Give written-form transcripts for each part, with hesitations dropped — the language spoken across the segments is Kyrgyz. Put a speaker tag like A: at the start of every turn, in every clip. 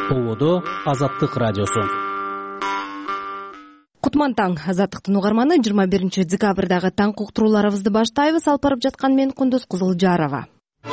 A: Ободо Азаттык радиосу.
B: Кутман таң, Азаттыктын угарманы. 21 декабрдагы таң уктурууларыбызды баштайбыз. Алып барып жаткан мен Кундуз Кызылжарова.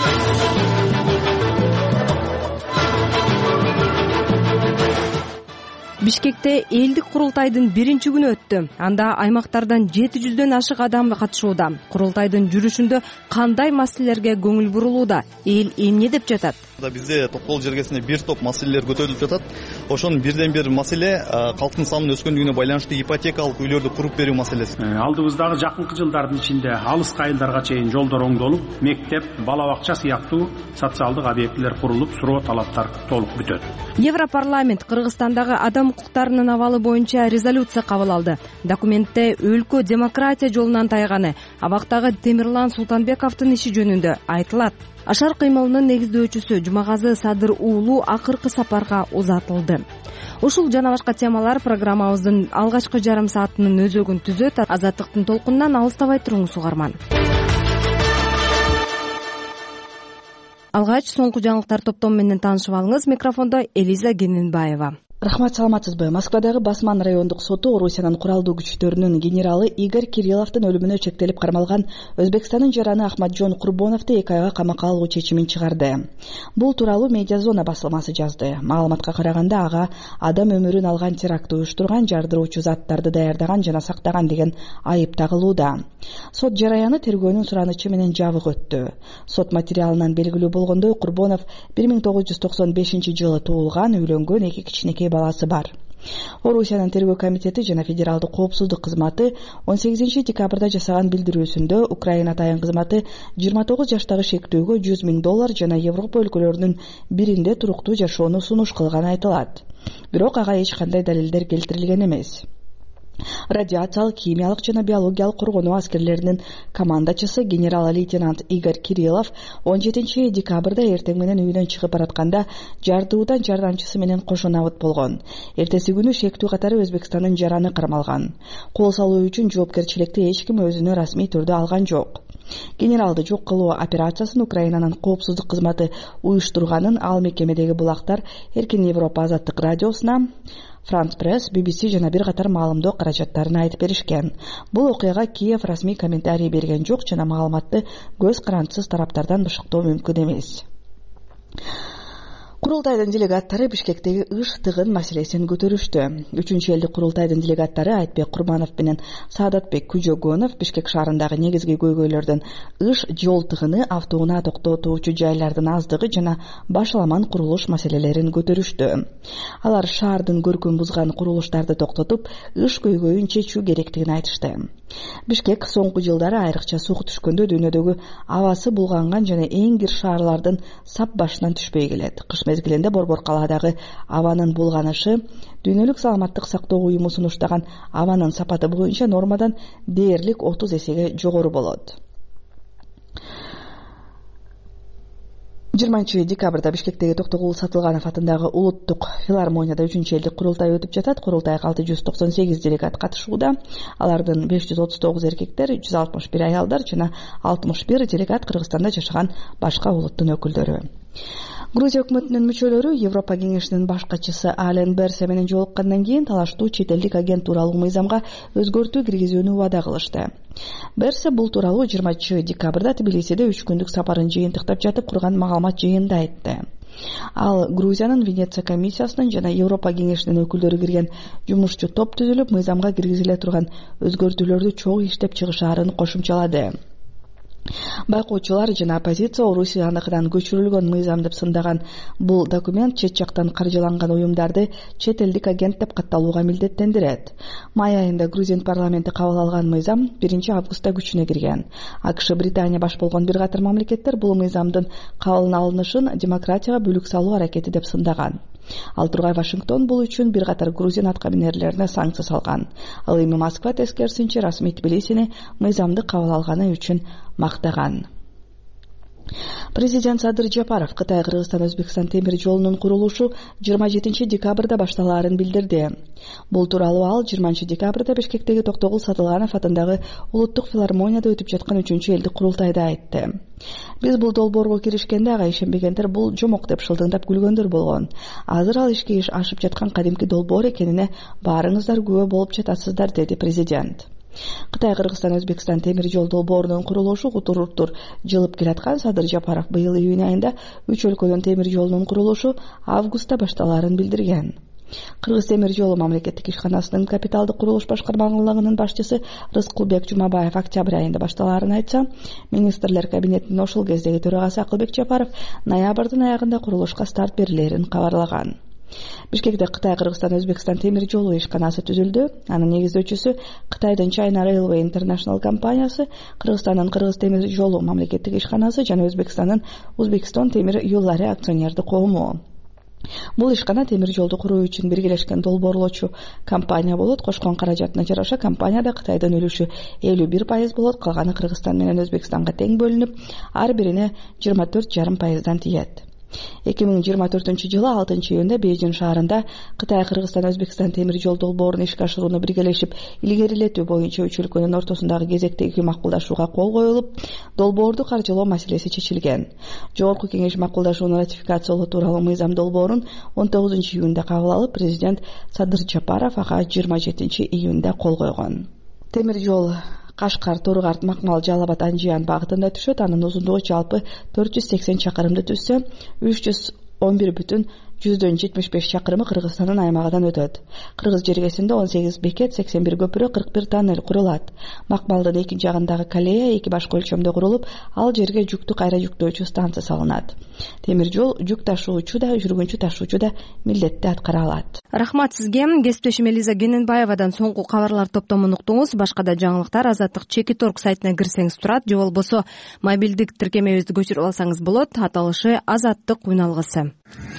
B: Бишкекте элдик курултайдын биринчи күнү өттү. Анда аймактардан 700дөн ашык адам катышууда. Курултайдын жүрүшүндө кандай маселелерге көңүл бурулууда? Эл эмне деп жатат?
C: Бизде Токол жергесинде бир топ маселелер көтөрүлүп жатат. Ошонун бирден бир маселе калктын санынын өскөндүгүнө байланыштуу ипотекалык үйлөрдү куруп берүү маселеси.
D: Алдыбыздагы жакынкы жылдардын ичинде алыс айылдарга чейин жолдор оңдолуп, мектеп, бала бакча сыяктуу социалдык объектилер курулуп, суроо талаптар толук бүтөт.
B: Европарламент Кыргызстандагы адам укуктарынын абалы боюнча резолюция кабыл алды. Документте өлкө демократия жолунан тайганы, абактагы Темирлан Султанбековдун иши жөнүндө айтылат. Ашар кыймылынын негиздөөчүсү Жумагазы Садыр уулу акыркы сапарга узатылды. Ушул жана башка темалар программабыздын алгачкы жарым саатынын өзөгүн түзөт. Азаттыктын толкунунан алыстабай туруңуз угарман. Алгач соңку жаңылыктар топтому менен таанышып алыңыз. Микрофондо Элиза Гененбаева.
E: Рахмат, саламатсызбы? Москвадагы Басман райондук соту Орусиянын куралдуу күчтөрүнүн генералы Игорь Кирилловдун өлүмүнө чектелип кармалган Өзбекстандын жараны Ахмаджон Курбоновду 2 айга камакка алуу чечимин чыгарды. Бул тууралуу Медиазона басылмасы жазды. Маалыматка караганда ага адам өмүрүн алган терактты уюштурган, жардыруучу заттарды даярдаган жана сактаган деген айып тагылууда. Сот жараяны тергөөнүн суранычы менен жабык өттү. Сот материалынан белгилүү болгондой, Курбонов 1995-жылы туулган, үйлөнгөн, 2 кичинекей баласы бар. Орусиянын тергөө комитети жана федералдык коопсуздук кызматы 18 декабрда жасаган билдирүүсүндө Украина тайын кызматы 29 жаштагы шектүүгө $100,000 жана Европа өлкөлөрүнүн биринде туруктуу жашоону сунуш кылганы айтылат. Бирок ага эч кандай далилдер келтирилген эмес. Радиациялык, химиялык жана биологиялык коргонуу аскерлеринин командачысы генерал-лейтенант Игорь Кириллов 17 декабрда эртең менен үйүнөн чыгып баратканда жардуудан жардамчысы менен кошо набыт болгон. Эртеси күнү шектүү катары Өзбекстандын жараны кармалган. Кол салуу үчүн жоопкерчиликти эч ким өзүнө расмий түрдө алган жок. Генералды жок кылуу операциясын Украинанын коопсуздук кызматы уюштурганын ал мекемедеги булактар Эркин Европа азаттык радиосуна, France Press, BBC жана бир катар маалымдоо каражаттарын айтып беришкен. Бул окуяга Киев расмий комментарий берген жок жана маалыматты көз карандысыз тараптардан бышыктоо мүмкүн эмес. Курултайдын делегаттары Бишкектеги ыш тыгын маселесин көтөрүштү. 3-элдик курултайдын делегаттары Айтбек Курманов менен Саадатбек Күжөгөнов Бишкек шаарындагы негизги көйгөйлөрдөн ыш, жол тыгыны, автоунаа токтотуучу жайлардын аздыгы жана башаламан курулуш маселелерин көтөрүштү. Алар шаардын көркүн бузган курулуштарды токтотуп, ыш көйгөйүн чечүү керектигин айтышты. Бишкек соңку жылдары айрыкча суuk түшкөндө дүйнөдөгү абасы булганган жана эң кир шаарлардын сап башынан түшпөй келет. Кыш мезгилинде Борбор калаадагы абанын булганышы Дүйнөлүк саламаттык сактоо уюму сунуштаган абанын сапаты боюнча нормадан дээрлик 30 эсеге жогору болот. 20 декабрда Бишкектеги Токтогул Сатылганов атындагы улуттук филармонияда 3-элдик курултай өтүп жатат. Курултайга 698 делегат катышууда. Алардын 539 эркектер, 161 аялдар жана 61 делегат Кыргызстанда жашаган башка улуттун өкүлдөрү. Грузия өкмөтүнүн мүчөлөрү Европа кеңешинин баш катчысы Ален Берсе менен жолуккандан кийин талаштуу чет элдик агент тууралуу мыйзамга өзгөртүү киргизүүнү убада кылышты. Берсе бул тууралуу 20 декабрда Тбилисиде 3 күндүк сапарын жыйынтыктап жатып курган маалымат жыйынында айтты. Ал Грузиянын Венеция комиссиясынын жана Европа кеңешинин өкүлдөрү кирген жумушчу топ түзүлүп, мыйзамга киргизиле турган өзгөртүүлөрдү чогуу иштеп чыгышаарын кошумчалады. Байкоочулар жана оппозиция Орусияныкынан көчүрүлгөн мыйзам деп сындаган бул документ чет жактан каржыланган уюмдарды чет элдик агент деп катталууга милдеттендирет. Май айында Грузин парламенти кабыл алган мыйзам 1 августта күчүнө кирген. АКШ, Британия баш болгон бир катар мамлекеттер бул мыйзамдын кабыл алынышын демократияга бүлүк салуу аракети деп сындаган. Ал тургай Вашингтон бул үчүн бир катар грузин аткаминерлерине санкция салган. Ал эми Москва тескерисинче расмий Тбилисини мыйзамды кабыл алганы үчүн мактаган. Президент Садыр Жапаров Кытай Кыргызстан Өзбекстан темир жолунун курулушу 27 декабрда башталаарын билдирди. Бул тууралуу ал 20 декабрда Бишкектеги Токтогул Сатылганов атындагы Улуттук филармонияда өтүп жаткан 3-элдик курултайда айтты. Биз бул долбоорго киришкенде ага ишенбегендер бул жомок деп шылдыңдап күлгөндөр болгон. Азыр ал ишке ашып жаткан кадимки долбоор экенине баарыңыздар күбө болуп жатасыздар, деди президент. Кытай Кыргызстан Өзбекстан темир жол долбоорунун курулушу кутуруктур жылып келаткан Садыр Жапаров быйыл июнь айында 3 өлкөнүн темир жолунун курулушу августта башталаарын билдирген. Кыргыз темир жолу мамлекеттик ишканасынын капиталдык курулуш башкармалыгынын башчысы Рыскулбек Жумабаев октябрь айында башталаарын айтса, министрлер кабинетинин ошол кездеги төрагасы Акылбек Жапаров ноябрдын аягында курулушка старт берилерин кабарлаган. Бишкекте Кытай Кыргызстан Өзбекстан темир жолу ишканасы түзүлдү. Анын негиздөөчүсү Кытайдын China Railway International компаниясы, Кыргызстандын Кыргыз темир жолу мамлекеттик ишканасы жана Өзбекстандын Узбекистон темир юллары акционердик коому. Бул ишкана темир жолду куруу үчүн биргелешкен долбоорлоочу компания болот. Кошкон каражатына жараша компанияда Кытайдын үлүшү 51% болот. Калганы Кыргызстан менен Өзбекстанга тең бөлүнүп, ар бирине 24,5%дан тиет. 2024-жылы 6 июнда Бейжин шаарында Кытай Кыргызстан Өзбекстан темир жол долбоорун ишке ашырууну биргелешип илгерилетүү боюнча үч өлкөнүн ортосундагы кезектеги макулдашууга кол коюлуп, долбоорду каржылоо маселеси чечилген. Жогорку кеңеш макулдашууну ратификациялоо тууралуу мыйзам долбоорун 19 июнда кабыл алып, президент Садыр Жапаров ага 27 июнда кол койгон. Темир жол Кашкар, Тургарт, Макмал, Жалал-Абад, Анжиян багытында түшөт. Анын узундугу жалпы 480 чакырымды түзсө, 311,75 чакырымы Кыргызстандын аймагынан өтөт. Кыргыз жергесинде 18 бекет, 81 көпүрө, 41 тоннель курулат. Макмалдын эки жагындагы калея эки башка өлчөмдө курулуп, ал жерге жүктү кайра жүктөөчү станция салынат. Темир жол жүк ташуучу да, жүргүнчү ташуучу да милдетти аткара алат.
B: Рахмат сизге. Кесиптешим Элиза Гененбаевадан соңку кабарлар топтомун уктуңуз. Башка да жаңылыктар Азаттык Чекиторг сайтына кирсеңиз турат, же болбосо мобилдик тиркемебизди көчүрүп алсаңыз болот. Аталышы Азаттык уйналгысы.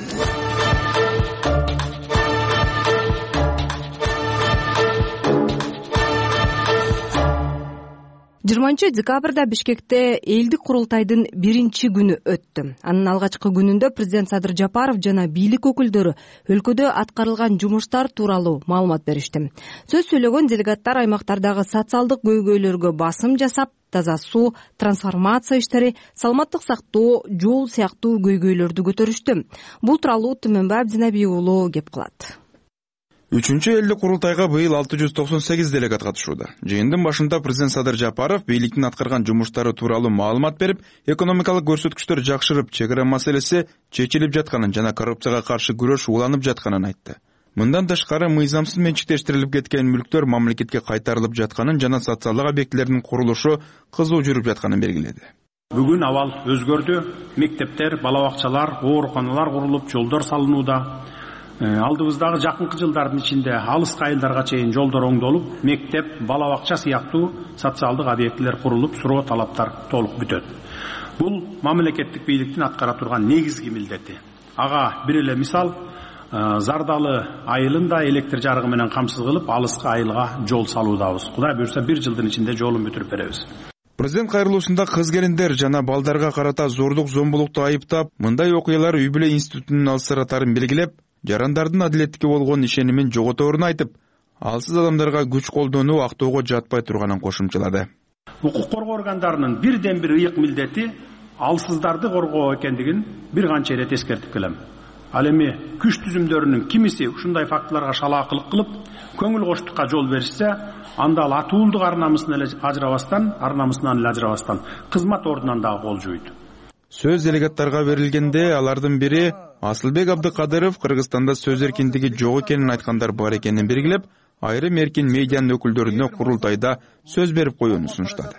B: 20 декабрда Бишкекте элдик курултайдын 1-күнү өттү. Анын алгачкы күнүндө президент Садыр Жапаров жана бийлик өкүлдөрү өлкөдө аткарылган жумуштар тууралуу маалымат беришти. Сөз сүйлөгөн делегаттар аймактардагы социалдык көйгөйлөргө басым жасап, таза суу, трансформация иштери, саламаттык сактоо, жол сыяктуу көйгөйлөрдү көтөрүштү. Бул тууралуу Түмөнбай Абдинабий уулу кеп кылат.
F: 3-элдик курултайга быйыл 698 делегат катышууда. Жыйындын башында президент Садыр Жапаров бийликтин аткарган жумуштары тууралуу маалымат берип, экономикалык көрсөткүчтөр жакшырып, чек ара маселеси чечилип жатканын жана коррупцияга каршы күрөш уланып жатканын айтты. Мындан тышкары мыйзамсыз менчиктештирилип кеткен мүлктөр мамлекетке кайтарылып жатканын жана социалдык объектилердин курулушу кызуу жүрүп жатканын белгиледи.
D: Бүгүн абал өзгөрдү. Мектептер, бала бакчалар, ооруканалар курулуп, жолдор салынууда. Алдыбыздагы жакынкы жылдардын ичинде алыс айылдарга чейин жолдор оңдолуп, мектеп, бала бакча сыяктуу социалдык объектилер курулуп, суроо талаптар толук бүтөт. Бул мамлекеттик бийликтин аткара турган негизги милдети. Ага бир эле мисал, Зардалы айылында электр жарыгы менен камсыз кылып, алыскы айылга жол салуудабыз. Кудай буйрса 1 жылдын ичинде жолун бүтүрүп беребиз.
F: Президент кайрылуусунда кыз келиндер жана балдарга карата зордук зомбулукту айыптап, мындай окуялар үй бүлө институтунун алсыратарын белгилеп, жарандардын адилеттикке болгон ишенимин жоготорун айтып, алсыз адамдарга күч колдонуу актоого жатпай турганын кошумчалады.
D: Укук коргоо органдарынын бирден бир ыйык милдети алсыздарды коргоо экендигин бир канча ирет эскертип келем. Ал эми күч түзүмдөрүнүн кимиси ушундай фактыларга шалаакылык кылып, көңүл коштукка жол беришсе, анда ал атуулдук ар намысынан эле ажырабастан кызмат ордунан дагы кол жуйт.
F: Сөз делегаттарга берилгенде алардын бири Асылбек Абдыкадыров Кыргызстанда сөз эркиндиги жок экенин айткандар бар экенин белгилеп, айрым эркин медианын өкүлдөрүнө курултайда сөз берип коюуну сунуштады.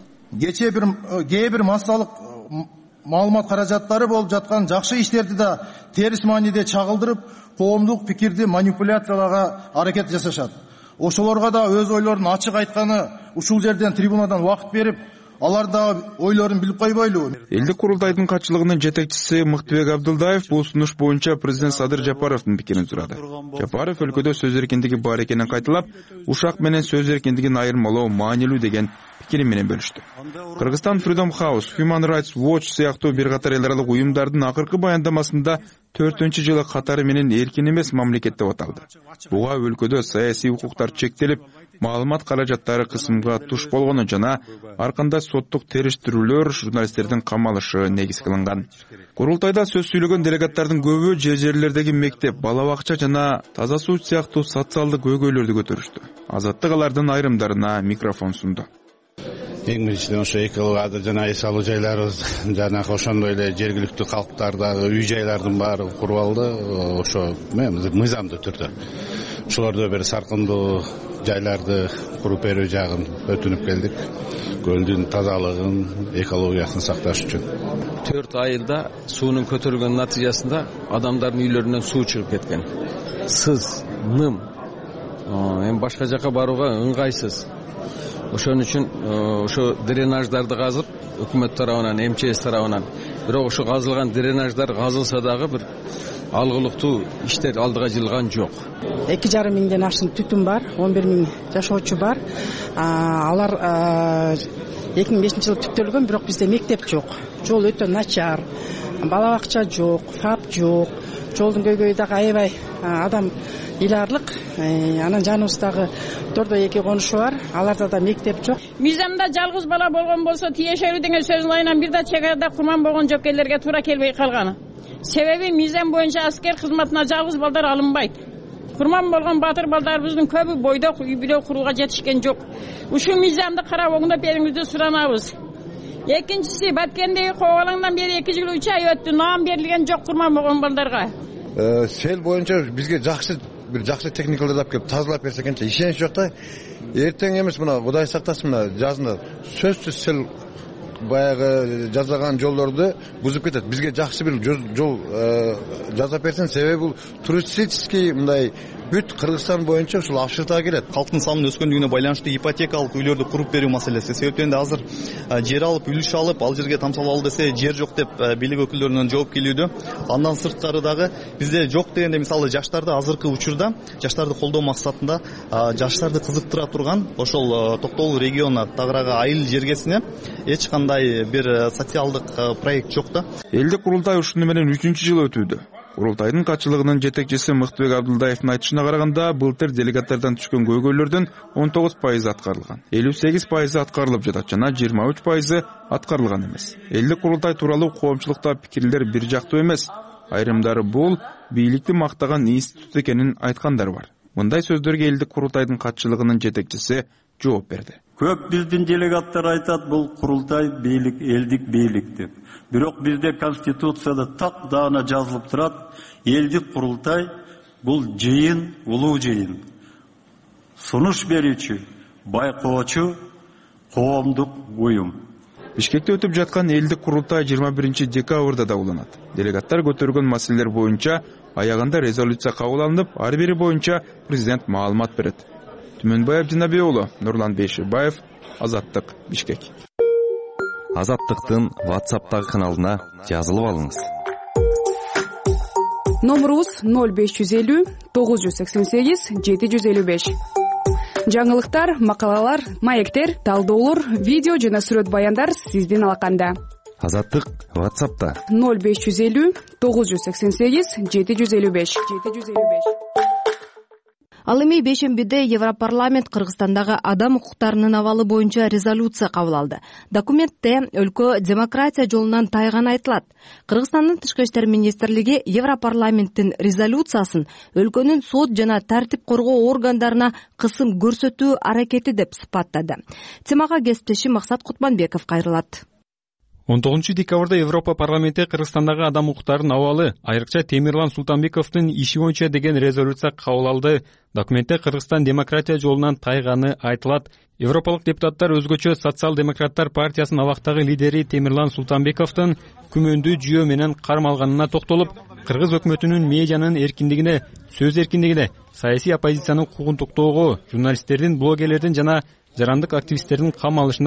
G: Кээ бир массалык маалымат каражаттары болуп жаткан жакшы иштерди да терс мааниде чагылдырып, коомдук пикирди манипуляцияларга аракет жасашат. Ошолорго да өз ойлорун ачык айтканы ушул жерден трибунадан убакыт берип, алар да ойлорун билип койбойлубу?
F: Элдик курултайдын катчылыгынын жетекчиси Мыктыбек Абдылдаев бул сунуш боюнча президент Садыр Жапаровдун пикирин сурады. Жапаров өлкөдө сөз эркиндиги бар экенин кайталап, ушак менен сөз эркиндигин айырмалоо маанилүү деген пикири менен бөлүштү. Кыргызстан Freedom House, Human Rights Watch сыяктуу бир катар эл аралык уюмдардын акыркы баяндамасында 4-жылы катары менен эркин эмес мамлекет деп аталды. Буга өлкөдө саясий укуктар чектелип, маалымат каражаттары кысымга туш болгону жана ар кандай соттук териштирүүлөр, журналисттердин камалышы негиз кылынган. Курултайда сөз сүйлөгөн делегаттардын көбү жерлердеги мектеп, бала бакча жана таза суу сыяктуу социалдык көйгөйлөрдү көтөрүштү. Азаттык алардын айрымдарына микрофон сунду.
H: Эң биринчиден ошо экология жана эс алуу жайларыбыз жана ошондой эле жергиликтүү калктардагы үй жайлардын баары куруп алды. Ошо мыйзамдуу түрдө ошолордо бир саркындуу жайларды куруп берүү жагын өтүнүп келдик. Көлдүн тазалыгын, экологиясын сакташ үчүн.
I: 4 айылда суунун көтөрүлгөн натыйжасында адамдардын үйлөрүнөн суу чыгып кеткен. Сыз, ным, эми башка жака барууга ыңгайсыз. Ошон үчүн ошо дренаждарды казып, өкмөт тарабынан, МЧС тарабынан, бирок ошо казылган дренаждар казылса дагы бир алгылыктуу иштер алдыга жылган жок.
J: 2,5 миңден ашык түтүн бар, 11 миң жашоочу бар. Алар 2005-жылы түптөлгөн, бирок бизде мектеп жок. Жол өтө начар, бала бакча жок, ФАП жок. Жолдун көйгөйү дагы аябай адам иларлык. Анан жаныбыздагы 4-2 конушу бар, аларда да мектеп жок.
K: Мыйзамда жалгыз бала болгон болсо тиешелүү деген сөздүн айынан бир да чек арада курман болгон жок элерге туура келбей калганы. Себеби мыйзам боюнча аскер кызматына жалгыз балдар алынбайт. Курман болгон батыр балдарыбыздын көбү бойдок үй бүлө курууга жетишкен жок. Ушул мыйзамды карап оңдоп бериңизди суранабыз. Экинчиси, Баткендеги кобалаңдан бери 2 жыл 3 ай өттү, наам берилген жок курман болгон балдарга.
L: Сел боюнча бизге жакшы техникаларды келип тазалап берсе экенчи ишенич жок да. Эртең эмес мына Кудай сактасын, мына жазында сөзсүз сел баягы жазаган жолдорду бузуп кетет. Бизге жакшы бир жол жасап берсин, себеби бул туристический мындай бүт Кыргызстан боюнча ушул Афшыртага келет.
C: Калктын санынын өскөндүгүнө байланыштуу ипотекалык үйлөрдү куруп берүү маселеси. Себептен да азыр жер алып, үлүш алып, ал жерге тамсалалы десе жер жок деп бийлик өкүлдөрүнөн жооп келүүдө. Андан сырткары дагы бизде жок дегенде мисалы жаштарды азыркы учурда жаштарды колдоо максатында жаштарды кызыктыра турган ошол Токтогул регионуна тагыраагы айыл жергесине эч кандай бир социалдык проект жок да.
F: Элдик курултай ушуну менен 3-жыл өтүүдө. Курултайдын катчылыгынын жетекчиси Мыктыбек Абдылдаевдин айтышына караганда, былтыр делегаттардан түшкөн көйгөйлөрдүн 19% аткарылган, 58% аткарылып жатат жана 23% аткарылган эмес. Элдик курултай тууралуу коомчулукта пикирлер бир жактуу эмес. Айрымдары бул бийликти мактаган институт экенин айткандар бар. Мындай сөздөргө элдик курултайдын катчылыгынын жетекчиси жооп берди.
M: Көп биздин делегаттар айтат, бул курултай бийлик, элдик бийлик деп. Бирок бизде конституцияда так даана жазылып турат, элдик курултай бул жыйын, улуу жыйын. Сунуш берүүчү, байкоочу коомдук уюм.
F: Бишкекте өтүп жаткан элдик курултай 21 декабрда да уланат. Делегаттар көтөргөн маселелер боюнча аягында резолюция кабыл алынып, ар бири боюнча президент маалымат берет. Түмөнбаев Жинабек уулу, Нурлан Бейшебаев, Азаттык, Бишкек.
N: Азаттыктын WhatsApp'тагы каналына жазылып алыңыз.
O: Номерубуз 0550 988 755. Жаңылыктар, макалалар, маектер, талдоолор, видео жана сүрөт баяндар сиздин алаканда.
N: Азаттык WhatsApp'та
O: 0550 988 755.
B: Ал эми бейшембиде Европарламент Кыргызстандагы адам укуктарынын абалы боюнча резолюция кабыл алды. Документте өлкө демократия жолунан тайганы айтылат. Кыргызстандын Тышкы иштер министрлиги Европарламенттин резолюциясын өлкөнүн сот жана тартип коргоо органдарына кысым көрсөтүү аракети деп сыпаттады. Темага кесиптешим Максат Кутманбеков кайрылат.
P: 19 декабрда Европа парламенти Кыргызстандагы адам укуктарынын абалы, айрыкча Темирлан Султанбековдун иши боюнча деген резолюция кабыл алды. Документте Кыргызстан демократия жолунан тайганы айтылат. Европалык депутаттар өзгөчө социал-демократтар партиясынын абактагы лидери Темирлан Султанбековдун күмөндүү жүйө менен кармалганына токтолуп, кыргыз өкмөтүнүн медианын эркиндигине, сөз эркиндигине, саясий оппозициянын укугун токтоого, журналисттердин, блогерлердин жана жарандык активисттердин кам алышына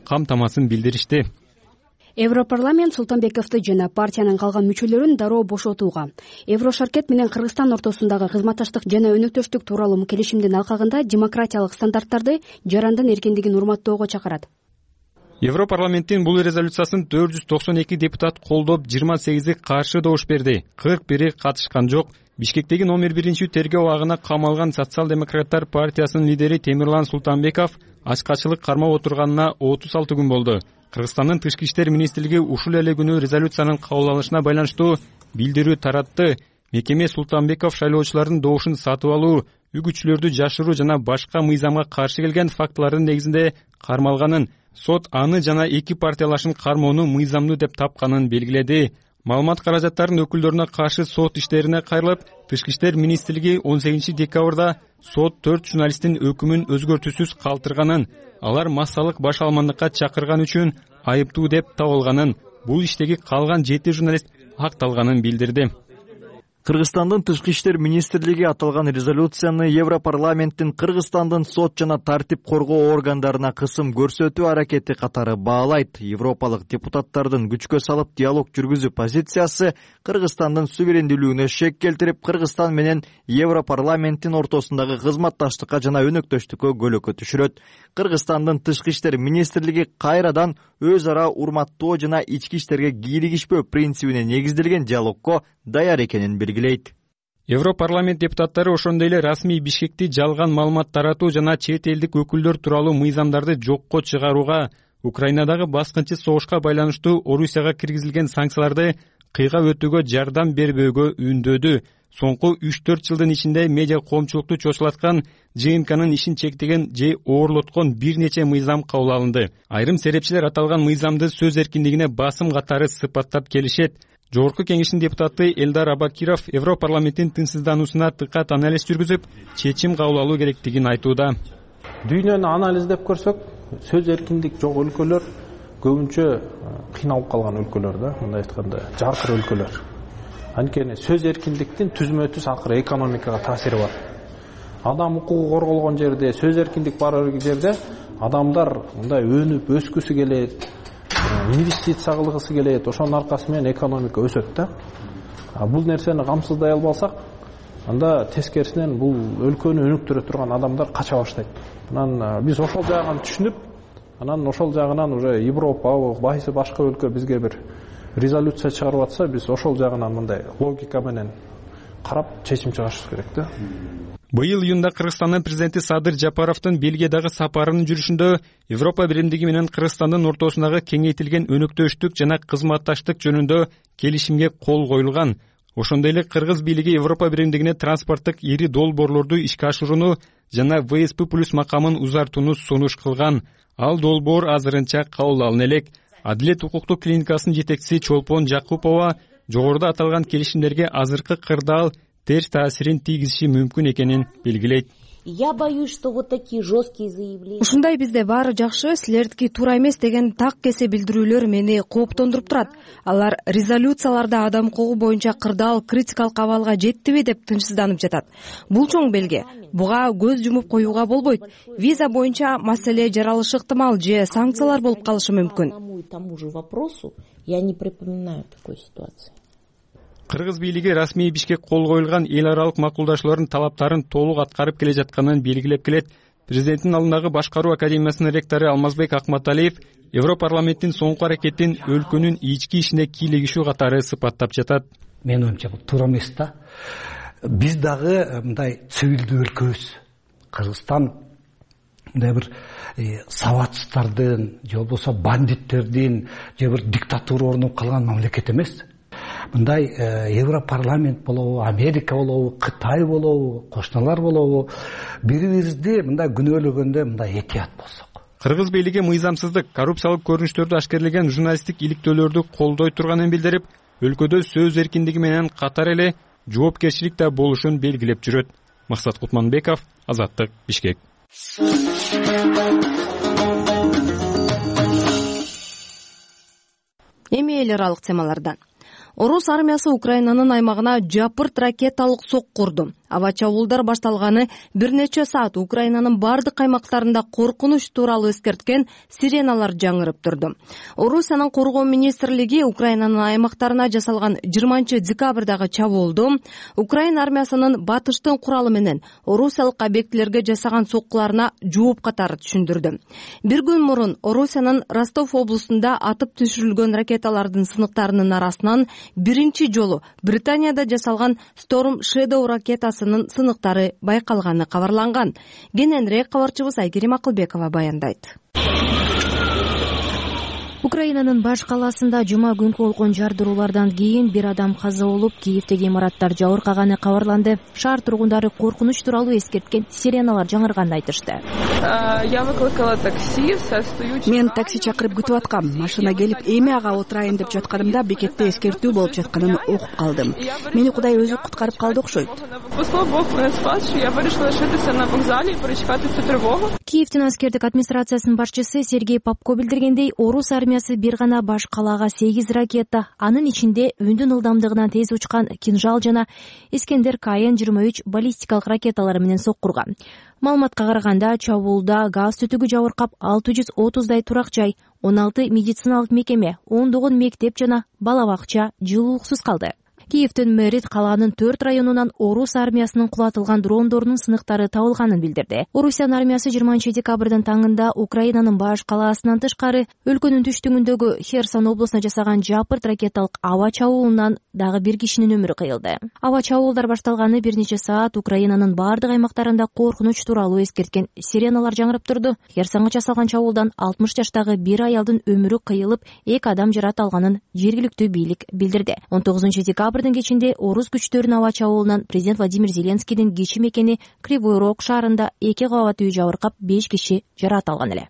P: камтамасын билдиришти.
O: Европарламент Султанбековду жана партиянын калган мүчөлөрүн дароо бошотууга, Еврошаркет менен Кыргызстан ортосундагы кызматташтык жана өнөктөштүк тууралуу келишимдин алкагында демократиялык стандарттарды, жарандын эркиндигин урматтоого чакырат.
P: Европарламенттин бул резолюциясын 492 депутат колдоп, 28 каршы добуш берди. 41 катышкан жок. Бишкектеги номер 1 тергөө абагына камалган Социал-демократтар партиясынын лидери Темирлан Султанбеков ачкачылык кармап отурганына 36 күн болду. Кыргызстандын тышкы иштер министрлиги ушул эле күнү резолюциянын кабыл алынышына байланыштуу билдирүү таратты. Мекеме Султанбеков шайлоочулардын добушун сатып алуу, үгүтчүлөрдү жашыруу жана башка мыйзамга каршы келген фактылардын негизинде кармалганын, сот аны жана эки партиялашын кармоону мыйзамдуу деп тапканын белгиледи. Маалымат каражаттарынын өкүлдөрүнө каршы сот иштерине кайрылып, тышкы иштер министрлиги 18 декабрда сот 4 журналисттин өкүмүн өзгөртүүсүз калтырганын, алар массалык баш алмандыкка чакырган үчүн айыптуу деп табылганын, бул иштеги калган 7 журналист акталганын билдирди.
Q: Кыргызстандын тышкы иштер министрлиги аталган резолюцияны Европарламенттин Кыргызстандын сот жана тартип коргоо органдарына кысым көрсөтүү аракети катары баалайт. Европалык депутаттардын күчкө салып диалог жүргүзүү позициясы Кыргызстандын суверендүүлүгүнө шек келтирип, Кыргызстан менен Европарламенттин ортосундагы кызматташтыкка жана өнөктөштүккө көлөкө түшүрөт. Кыргызстандын тышкы иштер министрлиги кайрадан өз ара урматтоо жана ички иштерге кийлигишпөө принцибине негизделген диалогко даяр экенин белгилейт.
P: Европарламент депутаттары ошондой эле расмий Бишкекти жалган маалымат таратуу жана чет элдик өкүлдөр тууралуу мыйзамдарды жокко чыгарууга, Украинадагы баскынчы согушка байланыштуу Орусияга киргизилген санкцияларды кыйгап өтүүгө жардам бербөөгө үндөдү. Соңку 3-4 жылдын ичинде медиа коомчулукту чочулаткан, ЖМКнын ишин чектеген же оорлоткон бир нече мыйзам кабыл алынды. Айрым серепчилер аталган мыйзамды сөз эркиндигине басым катары сыпаттап келишет. Жогорку кеңештин депутаты Элдар Абакиров Европарламенттин тынчсыздануусуна тыкат анализ жүргүзүп, чечим кабыл алуу керектигин айтууда.
R: Дүйнөнү анализдеп көрсөк, сөз эркиндик жок өлкөлөр көбүнчө кыйналып калган өлкөлөр да, мындай айтканда, жаркыр өлкөлөр. Анткени сөз эркиндиктин түзмө-түз акыры экономикага таасири бар. Адам укугу корголгон жерде, сөз эркиндик бар жерде адамдар мындай өнүп өскүсү келет, инвестиция кылгысы келет, ошонун аркасы менен экономика өсөт да. Бул нерсени камсыздай албасак, анда тескерисинен бул өлкөнү өнүктүрө турган адамдар кача баштайт. Анан биз ошол жагын түшүнүп, анан ошол жагынан уже Европа, байсы башка өлкө бизге бир резолюция чыгарып атса, биз ошол жагынан мындай логика менен карап чечим чыгарышыбыз керек да.
P: Быйыл июнда Кыргызстандын президенти Садыр Жапаровдун Бельгиядагы сапарынын жүрүшүндө Европа биримдиги менен Кыргызстандын ортосундагы кеңейтилген өнөктөштүк жана кызматташтык жөнүндө келишимге кол коюлган. Ошондой эле Кыргыз бийлиги Европа биримдигине транспорттук ири долбоорлорду ишке ашырууну жана ВСП+ макамын узартууну сунуш кылган. Ал долбоор азырынча кабыл алына элек. Адилет укуктук клиникасынын жетекчиси Чолпон Жакупова жогоруда аталган келишимдерге азыркы кырдаал терс таасирин тийгизиши мүмкүн экенин белгилейт.
S: Я боюсь, что вот такие жесткие заявления.
B: Ушундай бизде баары жакшы, силердики туура эмес деген так кесе билдирүүлөр мени кооптондуруп турат. Алар резолюцияларда адам укугу боюнча кырдаал критикалык абалга жеттиби деп тынчсызданып жатат. Бул чоң белге. Буга көз жумуп коюуга болбойт. Виза боюнча маселе жаралышы ыктымал же санкциялар болуп калышы мүмкүн.
S: Тому же вопросу я не припоминаю такой ситуации.
P: Кыргыз бийлиги расмий Бишкек кол коюлган эл аралык макулдашуулардын талаптарын толук аткарып келе жатканын белгилеп келет. Президенттин алдындагы башкаруу академиясынын ректору Алмазбек Акматалиев Европарламенттин соңку аракетин өлкөнүн ички ишине кийлигишүү катары сыпаттап жатат.
T: Менин оюмча бул туура эмес да. Биз дагы мындай цивилдүү өлкөбүз. Кыргызстан мындай бир сабатсыздардын же болбосо бандиттердин же бир диктатура орноп калган мамлекет эмес. Мындай Европарламент болобу, Америка болобу, Кытай болобу, кошуналар болобу, бири-бирибизди мындай күнөөлөгөндө мындай этият болсок.
P: Кыргыз бийлиги мыйзамсыздык, коррупциялык көрүнүштөрдү ашкерлеген журналисттик иликтөөлөрдү колдой турганын билдирип, өлкөдө сөз эркиндиги менен катар эле жоопкерчилик да болушун белгилеп жүрөт. Максат Кутманбеков, Азаттык, Бишкек.
B: Эми эл аралык темалардан. Орус армиясы Украинанын аймагына жапырт ракеталык сок курду. Аба чабуулдар башталганы бир нече саат Украинанын бардык аймактарында коркунуч тууралуу эскерткен сиреналар жаңырып турду. Орусиянын коргоо министрлиги Украинанын аймактарына жасалган 20 декабрдагы чабуулду Украина армиясынын батыштын куралы менен орусиялык объектилерге жасаган соккуларына жооп катары түшүндүрдү. Бир күн мурун Орусиянын Ростов облусунда атып түшүрүлгөн ракеталардын сыныктарынын арасынан биринчи жолу Британияда жасалган Storm Shadow ракетасынын сыныктары байкалганы кабарланган. Кененирээк кабарчыбыз Айгерим Акылбекова баяндайт.
O: Украинанын баш калаасында жума күнкү болгон жардыруулардан кийин бир адам каза болуп, Киевдеги имараттар жабыркаганы кабарланды. Шаар тургундары коркунуч тууралуу эскерткен сиреналар жаңырганын айтышты.
E: Мен такси чакырып күтүп аткам. Машина келип, эми ага отурайын деп жатканымда бекетте эскертүү болуп жатканын угуп калдым. Мени Кудай өзү куткарып калды окшойт.
O: Киевдин аскердик администрациясынын башчысы Сергей Попко билдиргендей, орус армиясы бир гана баш калаага 8 ракета, анын ичинде үндүн ылдамдыгынан тез учкан Кинжал жана Искендер КН-23 баллистикалык ракеталары менен соккурган. Маалыматка караганда, чабуулда газ түтүгү жабыркап 630дай турак жай, 16 медициналык мекеме, 19 мектеп жана бала бакча жылууксуз калды. Киевдин мэри калаанын 4 районунан орус армиясынын кулатылган дрондорунун сыныктары табылганын билдирди. Орусиянын армиясы 20 декабрдын таңында Украинанын баш калаасынан тышкары өлкөнүн түштүгүндөгү Херсон облусуна жасаган жапырт ракеталык аба чабуулунан дагы бир кишинин өмүрү кыйылды. Аба чабуулдар башталганы бир нече саат Украинанын бардык аймактарында коркунуч тууралуу эскерткен сиреналар жаңырып турду. Херсонго жасалган чабуулдан 60 жаштагы бир аялдын өмүрү кыйылып, 2 адам жарат алганын жергиликтүү бийлик билдирди. 19 декабрдын кечинде орус күчтөрүнүн аба чабуулунан президент Владимир Зеленскийдин кичи мекени Кривой Рог шаарында 2 кабат үй жабыркап 5 киши жарат алган эле.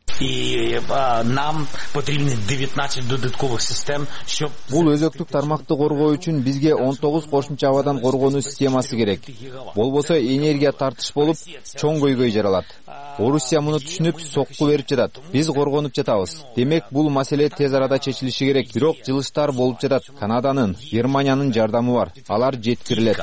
U: Бул өзөктүк тармакты коргоо үчүн бизге 19 кошумча абадан коргонуу системасы керек. Болбосо энергия тартыш болуп, чоң көйгөй жаралат. Орусия муну түшүнүп, сокку берип жатат. Биз коргонуп жатабыз. Демек, бул маселе тез арада чечилиши керек. Бирок жылыштар болуп жатат. Канаданын, Германиянын жардамы бар. Алар жеткирилет.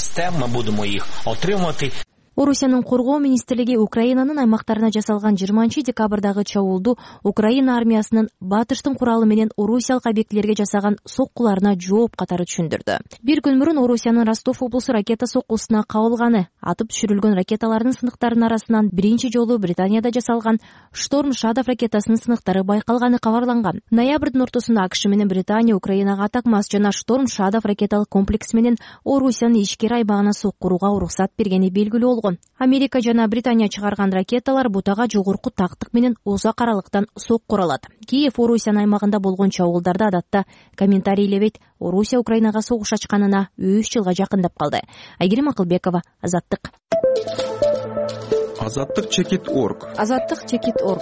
O: Орусиянын коргоо министрлиги Украинанын аймактарына жасалган 20 декабрдагы чабуулду Украина армиясынын батыштын куралы менен орусиялык объектилерге жасаган соккуларына жооп катары түшүндүрдү. Бир күн мурун Орусиянын Ростов облусу ракета соккусуна кабылганы, атып түшүрүлгөн ракеталардын сыныктарынын арасынан биринчи жолу Британияда жасалган Storm Shadow ракетасынын сыныктары байкалганы кабарланган. Ноябрдын ортосунда АКШ менен Британия Украинага Атакмас жана Storm Shadow ракеталык комплекси менен Орусиянын ичкери аймагына соккурууга уруксат бергени белгилүү болгон. Америка жана Британия чыгарган ракеталар бутага жогорку тактык менен узак аралыктан соккура алат. Киев Орусиянын аймагында болгон чабуулдарда адатта комментарийлебейт. Орусия Украинага согуш ачканына 3 жылга жакындап калды. Айгерим Акылбекова, Азаттык.
F: Азаттык чекит.org.
B: Азаттык чекит.org.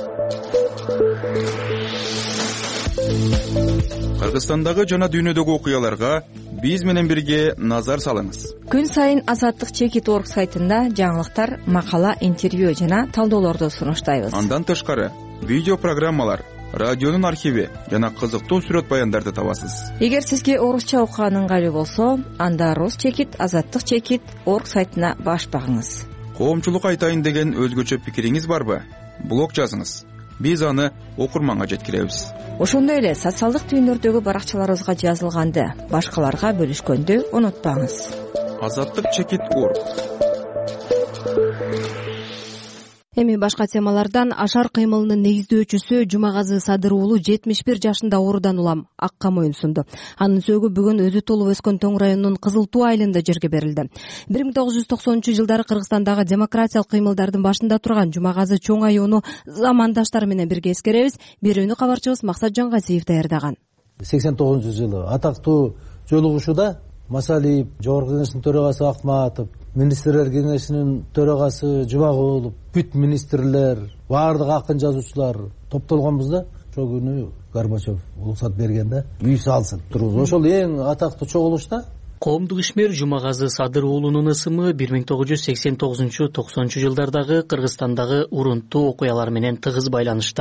F: Кыргызстандагы жана дүйнөдөгү окуяларга биз менен бирге назар салыңыз.
B: Күн сайын Азаттык чекит.org сайтында жаңылыктар, макала, интервью жана талдоолорду сунуштайбыз.
F: Андан тышкары видео программалар, радионун архиви жана кызыктуу сүрөт баяндарды табасыз.
B: Эгер сизге орусча окуган ыңгайлуу болсо, анда Рус чекит, Азаттык чекит.org сайтына баш багыңыз.
F: Коомчулук айтайын деген өзгөчө пикириңиз барбы? Блог жазыңыз. Биз аны окурманга жеткиребиз.
B: Ошондой эле социалдык түйүндөрдөгү баракчаларыбызга жазылганды башкаларга бөлүшкөндү унутпаңыз.
F: Азаттык чекит.org.
B: Эми башка темалардан ашар кыймылынын негиздөөчүсү Жумагазы Садыр уулу 71 жашында оорудан улам акка моюнсунду. Анын сөөгү бүгүн өзү толуп өскөн Тоң районунун Кызыл Туу айылында жерге берилди. 1990-жылдары Кыргызстандагы демократиялык кыймылдардын башында турган Жумагазы чоң аюуну замандаштары менен бирге эскеребиз. Берүүнү кабарчыбыз Максат Жангазиев даярдаган.
V: 89-жылы атактуу жолугушууда Масалиев, Жогорку Кеңештин төрагасы Акматов, Министрлер Кеңешинин төрагасы Жумагулов, бүт министрлер, баардык акын жазуучулар топтолгонбуз да. Ошол күнү Горбачев уруксат бергенде үй салсын турбуз. Ошол эң атактуу чогулушта
A: Коомдук ишмер Жумагазы Садыр уулунун ысымы 1989-90 жылдардагы Кыргызстандагы урунттуу окуялар менен тыгыз байланышта.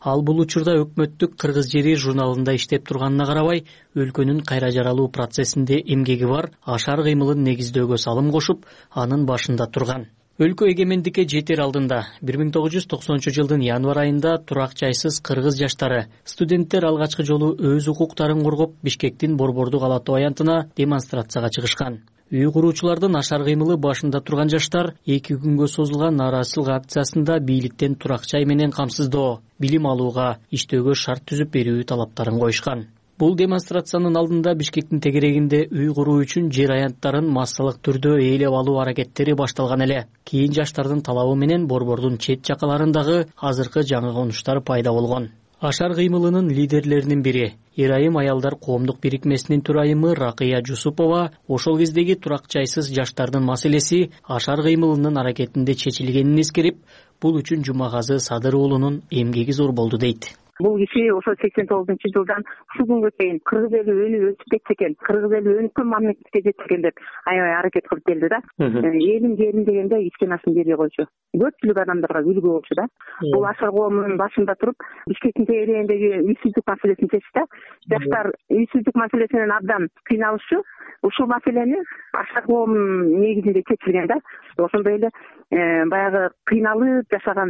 A: Ал бул учурда өкмөттүк Кыргыз жери журналында иштеп турганына карабай, өлкөнүн кайра жаралуу процессинде эмгеги бар, ашар кыймылын негиздөөгө салым кошуп, анын башында турган. Өлкө эгемендикке жетер алдында 1990-жылдын январь айында турак жайсыз кыргыз жаштары, студенттер алгачкы жолу өз укуктарын коргоп, Бишкектин Борбордук Ала-Тоо аянтына демонстрацияга чыгышкан. Үй куруучулардын ашар кыймылы башында турган жаштар 2 күнгө созулган нааразычылык акциясында бийликтен турак жай менен камсыздоо, билим алууга, иштөөгө шарт түзүп берүү талаптарын коюшкан. Бул демонстрациянын алдында Бишкектин тегерегинде үй куруу үчүн жер аянттарын массалык түрдө ээлеп алуу аракеттери башталган эле. Кийин жаштардын талабы менен борбордун чет жакаларындагы азыркы жаңы конуштар пайда болгон. Ашар кыймылынын лидерлеринин бири, Ирайым аялдар коомдук бирикмесинин төрайымы Ракыя Жусупова ошол кездеги турак жайсыз жаштардын маселеси ашар кыймылынын аракетинде чечилгенин эскерип, бул үчүн Жумагазы Садыр уулунун эмгеги зор болду дейт.
D: Бул киши ошо 89-жылдан ушул күнгө чейин кыргыз эли өнүп өсүп кетсе экен, кыргыз эли өнүккөн мамлекетке жетсе экен деп аябай аракет кылып келди да. Элим жерим дегенде ичкенасын бербей койчу. Көпчүлүк адамдарга үлгү болчу да. Бул ашар коомунун башында туруп, Бишкектин тегерегиндеги үйсүздүк маселесин чечти. Жаштар үйсүздүк маселесинен абдан кыйналышчу. Ушул маселени ашар коомунун негизинде чечилген да. Ошондой эле баягы кыйналып жашаган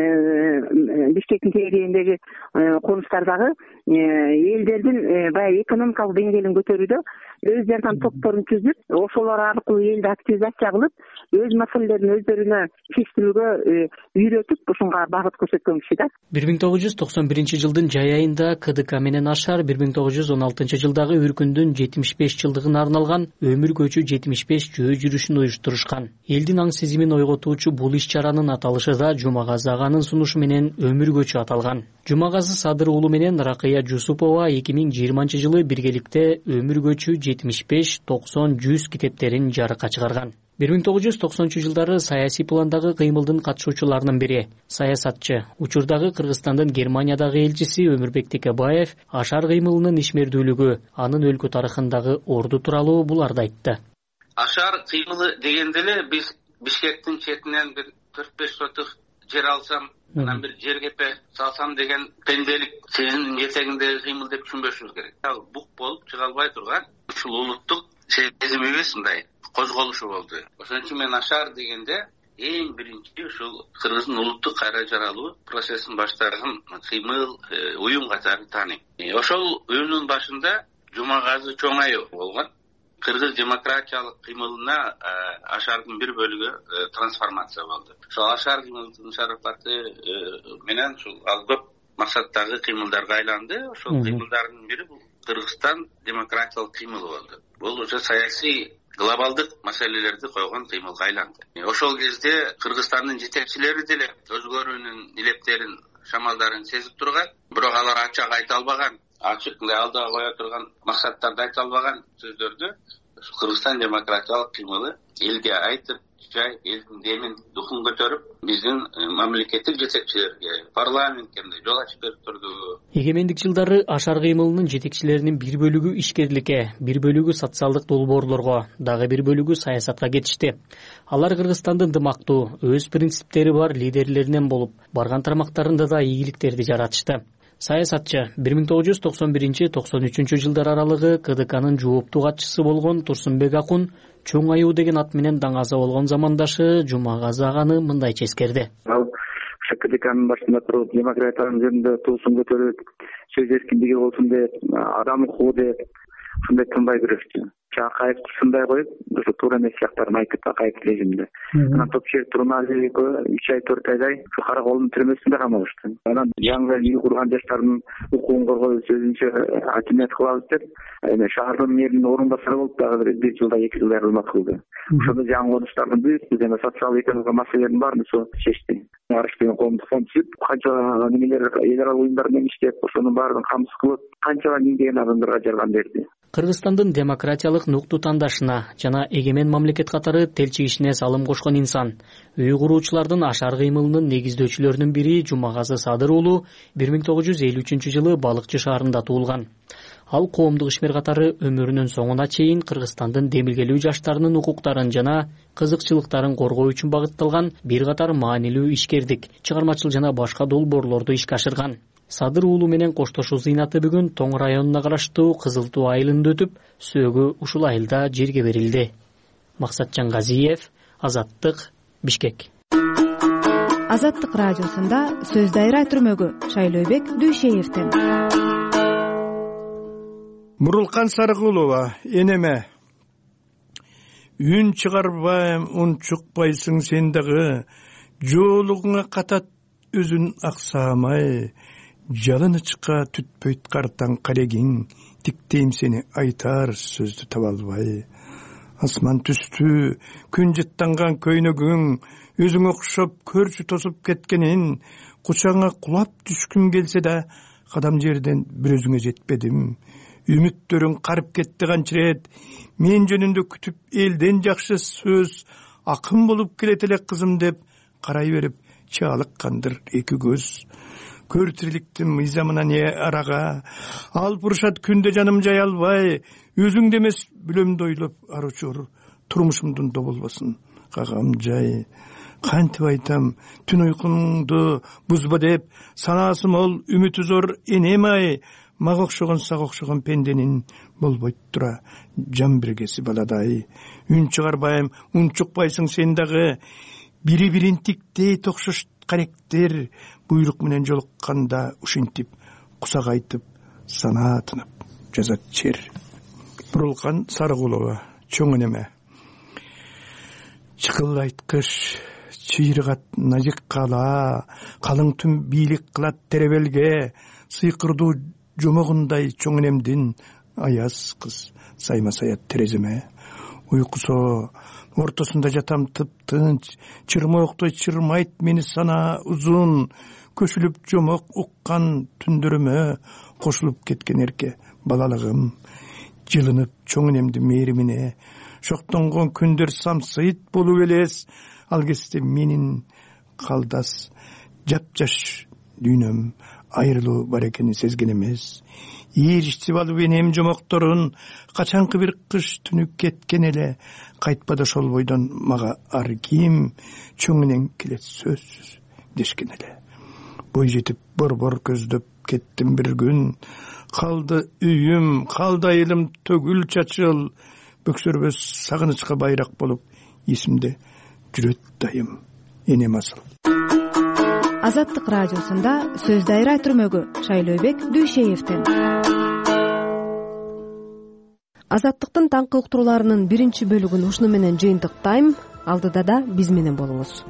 D: Бишкектин тегерегиндеги конуштардагы элдердин баягы экономикалык деңгээлин көтөрүүдө өз жардам топторун түзүп, ошолор аркылуу элди активизация кылып, өз маселелерин өздөрүнө чечтирүүгө үйрөтүп, ушунга багыт көрсөткөн киши да.
A: 1991-жылдын жай айында КДК менен Ашар 1916-жылдагы Үркүндүн 75 жылдыгына арналган өмүр көчү 75 жөө жүрүшүн уюштурушкан. Элдин аң сезимин ойготуучу бул иш-чаранын аталышы да Жумагазы аганын сунушу менен өмүр көчү аталган. Жумагазы Садыр уулу менен Ракыя Жусупова 2020-жылы биргеликте өмүр көчү 75, 90, 100 китептерин жарыкка чыгарган. 1990-жылдары саясий пландагы кыймылдын катышуучуларынын бири, саясатчы, учурдагы Кыргызстандын Германиядагы элчиси Өмүрбек Текебаев ашар кыймылынын ишмердүүлүгү, анын өлкө тарыхындагы орду тууралуу буларды айтты.
G: Ашар кыймылы дегенде эле биз Бишкектин четинен бир 4-5 сотук жер алсам, анан бир жергепе салсам деген пенделик сезимдин жетегиндеги кыймыл деп түшүнбөшүбүз керек. Бук болуп чыга албай турган ушул улуттук сезим эмес, мындай козголушу болду. Ошон үчүн мен ашар дегенде эң биринчи ушул Кыргыздын улуттук кайра жаралуу процессин баштаган кыймыл, уюм катары тааныйм. Ошол уюмдун башында Жумагазы Чоңаев болгон. Кыргыз демократиялык кыймылына ашардын бир бөлүгү трансформация болду. Ошол ашар кыймылдын шарапаты менен ушул ал көп максаттагы кыймылдарга айланды. Ошол кыймылдардын бири бул Кыргызстан демократиялык кыймылы болду. Бул уже саясий глобалдык маселелерди койгон кыймылга айланды. Ошол кезде Кыргызстандын жетекчилери деле өзгөрүүнүн илептерин, шамалдарын сезип турган, бирок алар ачык айта албаган, ачык алдыга кое турган максаттарды айта албаган сөздөрдү Кыргызстан демократиялык кыймылы элге айтып, жай элдин демин, духун көтөрүп, биздин мамлекеттик жетекчилерге, парламентке жол ачып берип турду.
A: Эгемендик жылдары ашар кыймылынын жетекчилеринин бир бөлүгү ишкерликке, бир бөлүгү социалдык долбоорлорго, дагы бир бөлүгү саясатка кетишти. Алар Кыргызстандын дымактуу, өз принциптери бар лидерлеринен болуп, барган тармактарында да ийгиликтерди жаратышты. Саясатчы 1991-93 жылдар аралыгы КДКнын жооптуу катчысы болгон Турсунбек Акун чоң аюу деген ат менен даңаза болгон замандашы Жумагазы аганы мындай ческерди.
D: Ал КДКнын башында туруп, демократиянын жөнүндө туусун көтөрүп, сөз эркиндиги болсун деп, адам укугу деп, ушундай тынбай күрөштү. Акаев тушундай коюп, ошо туура эмес сыяктарын айтып, Акаев режимде. Анан Топчиев Турмалиев 3 ай 4 айдай ушу Караколдун түрмөсүндө камалышты. Анан жаңы үй курган жаштардын укугун коргоп, сөзүнчө акимият кылабыз деп, шаардын мэринин орун басары болуп, дагы бир жылда 2 жылдай кызмат кылды. Ошондо жаңы конуштардын бүт жана социалдык экономикалык маселелердин баарын ошо чечти. Арыш деген коомдук фонд түзүп, канча немелер эл аралык уюмдар менен иштеп, ошонун баарын камсыз кылып, канчага миңдеген адамдарга жардам берди.
A: Кыргызстандын демократиялык нукту тандашына жана эгемен мамлекет катары телчигишине салым кошкон инсан, үй куруучулардын ашар кыймылынын негиздөөчүлөрүнүн бири Жумагазы Садыр уулу 1953-жылы Балыкчы шаарында туулган. Ал коомдук ишмер катары өмүрүнүн соңуна чейин Кыргызстандын демилгелүү жаштарынын укуктарын жана кызыкчылыктарын коргоо үчүн багытталган бир катар маанилүү ишкердик, чыгармачыл жана башка долбоорлорду ишке ашырган. Садыр уулу менен коштошуу зыйнаты бүгүн Тоң районуна караштуу Кызыл Туу айылында өтүп, сөөгү ушул айылда жерге берилди. Максатжан Газиев, Азаттык, Бишкек.
B: Азаттык радиосунда сөз дайра түрмөгү Шайлообек Дүйшеевден.
H: Бурулкан Сарыкулова, энеме. Үн чыгарбайм, ун чукпайсың сен дагы, жоолугуңа катат өзүн аксамай, жалынычка түтпөйт картаң карегиң, тиктейм сени айтар сөздү таба албай. Асман түстү, күн жыттанган көйнөгүң, өзүң окшоп көрчү тосуп кеткенин, кучаңа кулап түшкүм келсе да, кадам жерден бир өзүңө жетпедим. Үмүттөрүң карып кетти канчырет, мен жөнүндө күтүп элден жакшы сөз, акын болуп келет эле кызым деп, карай берип чаалыккандыр эки көз. Көр тириликтин мыйзамына не арага, алып урушат күндө жаным жай албай, өзүңдө эмес бүлөмдү ойлоп аручур, турмушумдун доболбосун кагам жай. Кантип айтам, түн уйкуңду бузба деп, санаасы мол, үмүтү зор энем ай, мага окшогон сага окшогон пенденин болбойт тура жан биргеси баладай. Үн чыгарбайм, ун чукпайсың сен дагы, бири-бирин тиктей токшош каректер, буйрук менен жолукканда ушинтип кусак айтып, сана тынып жазат чер. Бурулкан Сарыкулова, чоң энеме. Чыкылайткыч, чыйрыгат назик кала, калың түн бийлик кылат теребелге, сыйкырдуу жомогундай чоң энемдин аяз кыз сайма саят тереземе. Уйкусо ортосунда жатам тып-тынч, чырмооктой чырмайт мени сана узун, көшүлүп жомок уккан түндөрүмө кошулуп кеткен эрке балалыгым. Жылынып чоң энемдин мээримине, шоктонгон күндөр самсыйт болуп элес, ал кезде менин калдас жапжаш дүйнөм айрылуу бар экенин сезген эмес. Ийричтип алып энем жомокторун, качанкы бир кыш түнү кеткен эле, кайтпады ошол бойдон мага ар ким, чоң энең келет сөзсүз дешкен эле. Бой жетип борбор көздөп кеттим бир күн, калды үйүм, калды айылым төгүл чачыл, бөксөрбөс сагынычка байрак болуп, эсимде жүрөт дайым энем асыл.
B: Азаттык радиосунда сөз дайра түрмөгү Шайлообек Дүйшеевден. Азаттыктын таңкы уктурууларынын биринчи бөлүгүн ушуну менен жыйынтыктайм. Алдыда да биз менен болуңуз.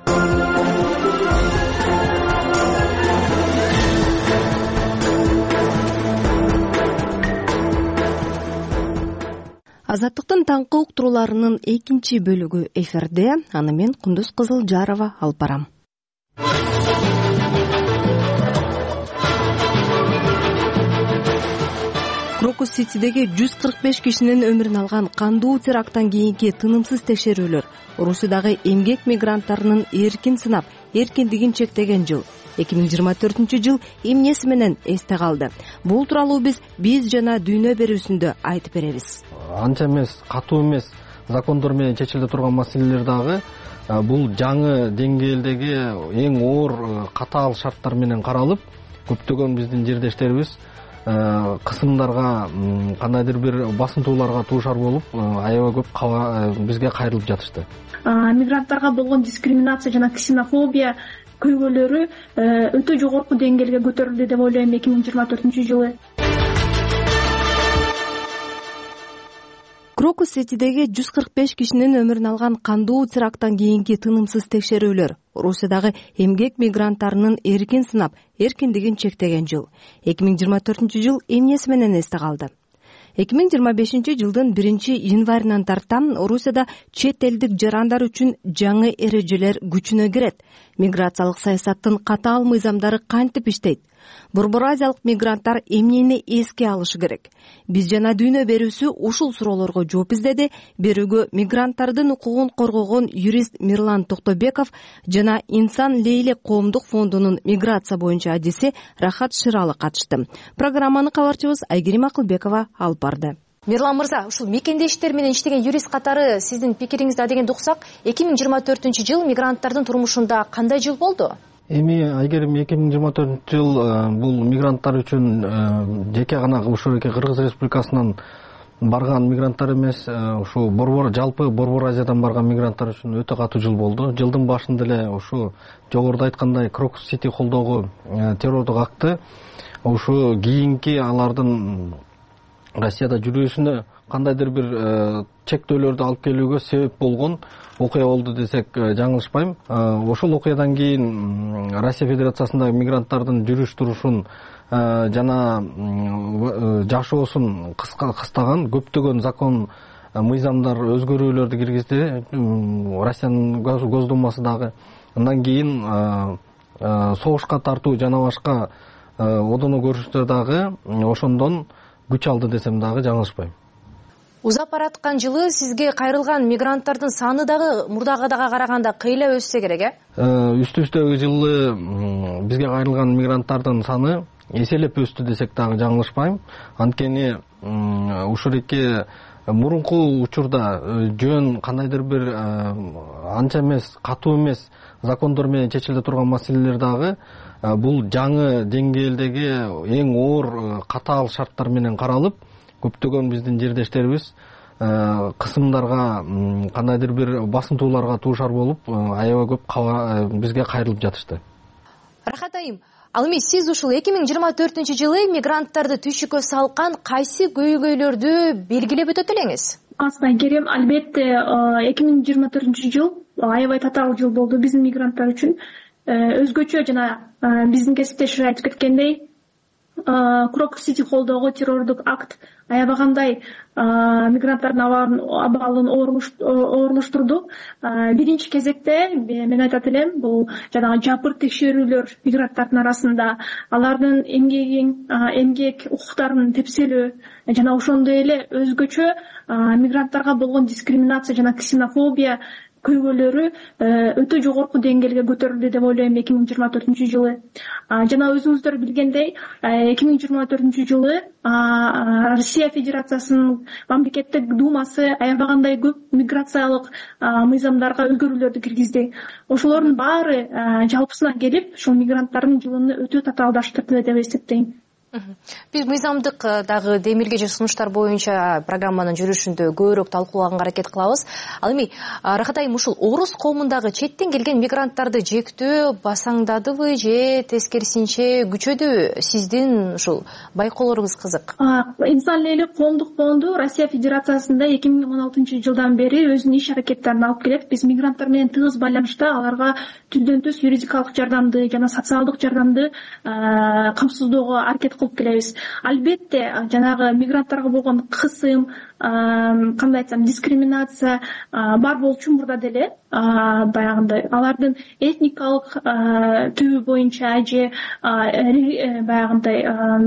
B: Азаттыктын таңкы уктурууларынын экинчи бөлүгү эфирде, аны мен Кундуз Кызылжарова алып барам. Крокус-Ситидеги 145 кишинин өмүрүн алган кандуу теракттан кийинки тынымсыз текшерүүлөр Орусиядагы эмгек мигранттарынын эркин сынап, эркиндигин чектеген жыл 2024 эмнеси менен эсте калды. Бул тууралуу биз жана дүйнө берүүсүндө айтып беребиз.
I: Анча эмес, катуу эмес закондор менен чечиле турган маселелер дагы бул жаңы деңгээлдеги эң оор катаал шарттар менен каралып, көптөгөн биздин жердештерибиз кысымдарга, кандайдыр бир басынтууларга туушар болуп, аябай көп бизге кайрылып жатышты.
W: Мигранттарга болгон дискриминация жана ксенофобия көйгөйлөрү өтө жогорку деңгээлге көтөрүлдү деп ойлойм 2024 жылы.
B: Крокус-Ситидеги 145 кишинин өмүрүн алган кандуу теракттан кийинки тынымсыз текшерүүлөр Орусиядагы эмгек мигранттарынын эркин сынап, эркиндигин чектеген жыл 2024 жыл эмнеси менен эсте калды. 2025 жылдын 1-январынан тарптан Орусияда чет элдик жарандар үчүн жаңы эрежелер күчүнө кирет. Миграциялык саясаттын катаал мыйзамдары кантип иштейт? Борбор азиялык мигранттар эмнени эске алышы керек? Биз жана дүйнө берүүсү ушул суроолорго жооп издеди. Берүүгө мигранттардын укугун коргогон юрист Мирлан Токтобеков жана Инсан Лейлек коомдук фондунун миграция боюнча адиси Рахат Шыралы катышты. Программаны кабарчыбыз Айгерим Акылбекова алып барды.
X: Мирлан мырза, ушул мекендештер менен иштеген юрист катары сиздин пикириңизди дегенди уксак, 2024 жыл мигранттардын турмушунда кандай жыл болду?
I: Эми айгерим 2024 жыл бул мигранттар үчүн жеке гана ушул Кыргыз Республикасынан барган мигранттар эмес, ушу жалпы Борбор Азиядан барган мигранттар үчүн өтө катуу жыл болду. Жылдын башында эле ушу жогоруда айткандай Крокус Сити колдогу террордук акты ушу кийинки алардын Россияда жүрүүсүнө кандайдыр бир чектөөлөрдү алып келүүгө себеп болгон окуя болду десек жаңылышпайм. Ошол окуядан кийин Россия Федерациясындагы мигранттардын жүрүш турушун жана жашоосун кыстаган көптөгөн закон мыйзамдар өзгөрүүлөрдү киргизди. Россиянын Госдумасы дагы андан кийин согушка тартуу жана башка одоно көрүнүштөр дагы ошондон күч алды десем дагы жаңылышпайм.
X: Узап бараткан жылы сизге кайрылган мигранттардын саны дагы мурдагыга караганда кыйла өссө керек,
I: Үстүбүздөгү жылы бизге кайрылган мигранттардын саны эселеп өстү десек дагы жаңылышпайм. Анткени ушул эки мурунку учурда жөн кандайдыр бир анча эмес, катуу эмес закондор менен чечиле турган маселелер дагы бул жаңы деңгээлдеги эң оор катаал шарттар менен каралып, көптөгөн биздин жердештерибиз кысымдарга, кандайдыр бир басынтууларга туушар болуп, аябай көп бизге кайрылып жатышты.
X: Рахат айым, ал эми сиз ушул 2024 жылы мигранттарды түйшүккө салкан кайсы көйгөйлөрдү белгилеп өтөт элеңиз?
W: Айгерим, албетте 2024 жыл аябай татаал жыл болду биздин мигранттар үчүн. Өзгөчө жана биздин кесиптешер айтып кеткендей, Крокус Сити колдогу террордук акт аябагандай мигранттардын абалын оорлоштурду. Биринчи кезекте мен айтат элем, бул жанагы жапыр текшерүүлөр мигранттардын арасында, алардын эмгек укуктарын тепселөө жана ошондой эле өзгөчө мигранттарга болгон дискриминация жана ксенофобия көйгөйлөрү өтө жогорку деңгээлге көтөрүлдү деп ойлойм 2024 жылы. Жана өзүңүздөр билгендей, 2024 жылы Россия Федерациясынын мамлекеттик думасы аябагандай көп миграциялык мыйзамдарга өзгөрүүлөрдү киргизди. Ошолордун баары жалпысынан келип, ушул мигранттардын жылын өтө татаалдаштырды деп эсептейм.
X: Биз мыйзамдык дагы демилге же сунуштар боюнча программанын жүрүшүндө көбүрөөк талкуулаганга аракет кылабыз. Ал эми Рахат айым, ушул орус коомундагы четтен келген мигранттарды жектөө басаңдадыбы же тескерисинче күчөдүбү? Сиздин ушул байкоолоруңуз кызык.
W: Инсан эле коомдук фонду Россия Федерациясында 2016 жылдан бери өзүнүн иш аракеттерин алып келет. Биз мигранттар менен тыгыз байланышта аларга түздөн-түз юридикалык жардамды жана социалдык жардамды камсыздоого аракет кылып келебиз. Албетте жанагы мигранттарга болгон кысым, кандай айтсам, дискриминация бар болчу мурда деле. Баягындай алардын этникалык түбү боюнча же баягындай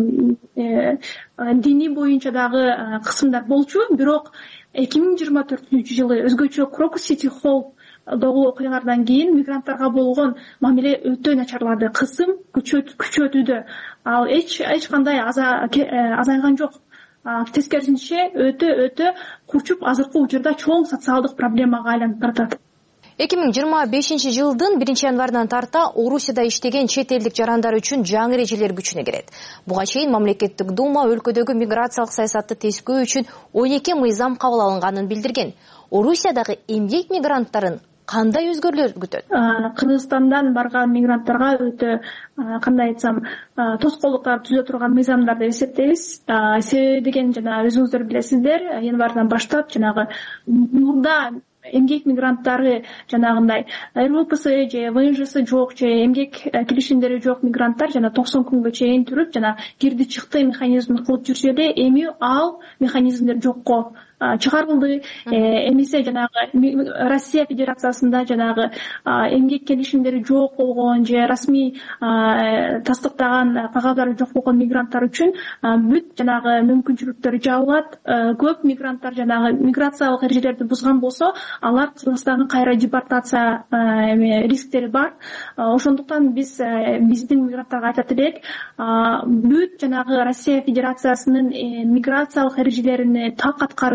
W: диний боюнча дагы кысымдар болчу. Бирок 2024 жылы өзгөчө Крокус Сити холдогу окуялардан кийин мигранттарга болгон мамиле өтө начарлады. Кысым күчөтүүдө. Ал эч кандай азайган жок. Тескерисинче өтө курчуп азыркы учурда чоң социалдык проблемага айланып баратат.
X: 2025 жылдын 1 январынан тарта Орусияда иштеген чет элдик жарандар үчүн жаңы эрежелер күчүнө кирет. Буга чейин мамлекеттик дума өлкөдөгү миграциялык саясатты тескөө үчүн 12 мыйзам кабыл алынганын билдирген. Орусиядагы эмгек мигранттарын кандай өзгөрүүлөр күтөт?
W: Кыргызстандан барган мигранттарга өтө, кандай айтсам, тоскоолдуктар түзө турган мыйзамдар деп эсептейбиз. Себеби деген жана өзүңүздөр билесиздер, январдан баштап жанагы мурда эмгек мигранттары жанагындай РВПсы же ВНЖсы жок же эмгек келишимдери жок мигранттар жана 90 күнгө чейин туруп жана кирди чыкты механизмин кылып жүрсө эле, эми ал механизмдер жокко чыгарылды. Эмесе жанагы Россия Федерациясында жанагы эмгек келишимдери жок болгон же расмий тастыктаган кагаздары жок болгон мигранттар үчүн бүт жанагы мүмкүнчүлүктөр жабылат. Көп мигранттар жанагы миграциялык эрежелерди бузган болсо, алар Кыргызстанга кайра депортация рисктери бар. Ошондуктан биздин мигранттарга айтат элек, бүт жанагы Россия Федерациясынын миграциялык эрежелерине так аткарып,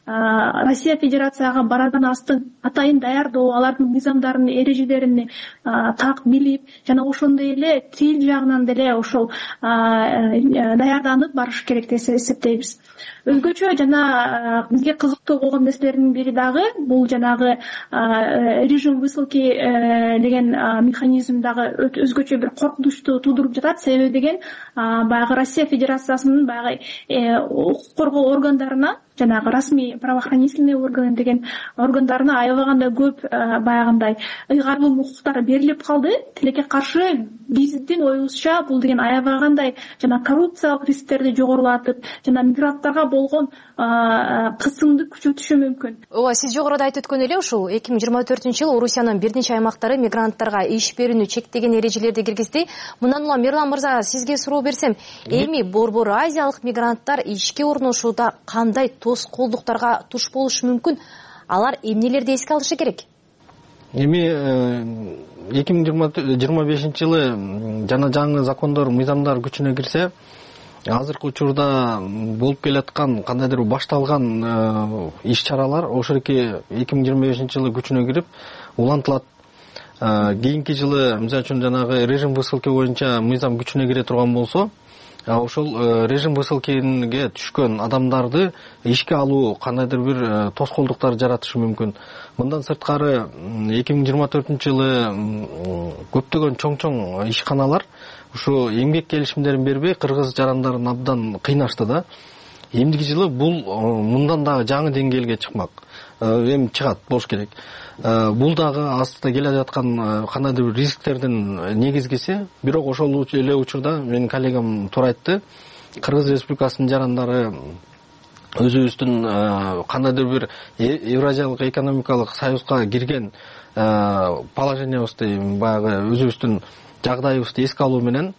W: Россия Федерацияга барадан астын атайын даярдоо, алардын мыйзамдарын, эрежелерин так билип, жана ошондой эле тил жагынан деле ошол даярданып барыш керек деп эсептейбиз. Өзгөчө жана бизге кызыктуу болгон нерселердин бири дагы бул жанагы режим высылки деген механизм дагы өзгөчө бир коркунучту туудуруп жатат. Себеби деген баягы Россия Федерациясынын баягы укук коргоо органдарына, жанагы расмий правоохранительный орган деген органдарына аябаганда көп баягындай ыйгарым укуктар берилип калды. Тилекке каршы биздин оюбузча бул деген аябагандай жана коррупциялык рисктерди жогорулатып, жана мигранттарга болгон кысымды күчөтүшү мүмкүн.
X: Ооба, сиз жогоруда айтып өткөн эле ушул 2024-жылы Орусиянын бир нече аймактары мигранттарга иш берүүнү чектеген эрежелерди киргизди. Мындан улам Мирлан мырза, сизге суроо берсем, эми борбор азиялык мигранттар ишке орношууда кандай тоскоолдуктарга туш болушу мүмкүн? Алар эмнелерди эске алышы керек?
I: Эми 2025-жылы жана жаңы закондор, мыйзамдар күчүнө кирсе, азыркы учурда болуп келаткан кандайдыр башталган иш-чаралар ошоки 2025-жылы күчүнө кирип улантылат. Кийинки жылы, мисалы үчүн жанагы режим высылки боюнча мыйзам күчүнө кире турган болсо, ошол режим высылкиге түшкөн адамдарды ишке алуу кандайдыр бир тоскоолдуктар жаратышы мүмкүн. Мындан сырткары 2024-жылы көптөгөн чоң ишканалар ушу эмгек келишимдерин бербей кыргыз жарандарын абдан кыйнашты да. Эмдиги жылы бул мындан дагы жаңы деңгээлге чыкмак. Эми чыгат болуш керек. Бул дагы астында келе жаткан кандайдыр бир рисктердин негизгиси. Бирок ошол эле учурда менин коллегам туура айтты. Кыргыз Республикасынын жарандары өзүбүздүн кандайдыр бир Евразиялык экономикалык союзга кирген положениябызды, баягы өзүбүздүн жагдайыбызды эске алуу менен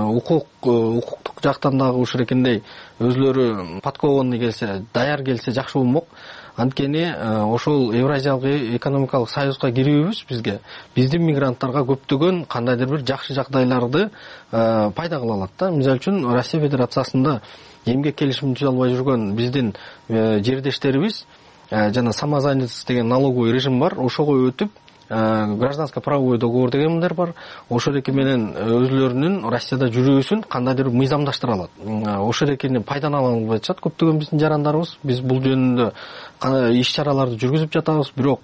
I: укуктук жактан дагы ушурекендей өзлөрү подкованный келсе, даяр келсе жакшы болмок. Анткени ошол Евразиялык экономикалык союзга кирүүбүз бизге биздин мигранттарга көптөгөн кандайдыр бир жакшы жагдайларды пайда кыла алат да. Мисалы үчүн Россия Федерациясында эмгек келишимин түзө албай жүргөн биздин жердештерибиз жана самозанятость деген налоговый режим бар, ошого өтүп гражданско-правовой договор дегендер бар. Ошол эки менен өзлөрүнүн Россияда жүрүүсүн кандайдыр мыйзамдаштыра алат. Ошол экини пайдалана албай жатат көптөгөн биздин жарандарыбыз. Биз бул жөнүндө иш-чараларды жүргүзүп жатабыз, бирок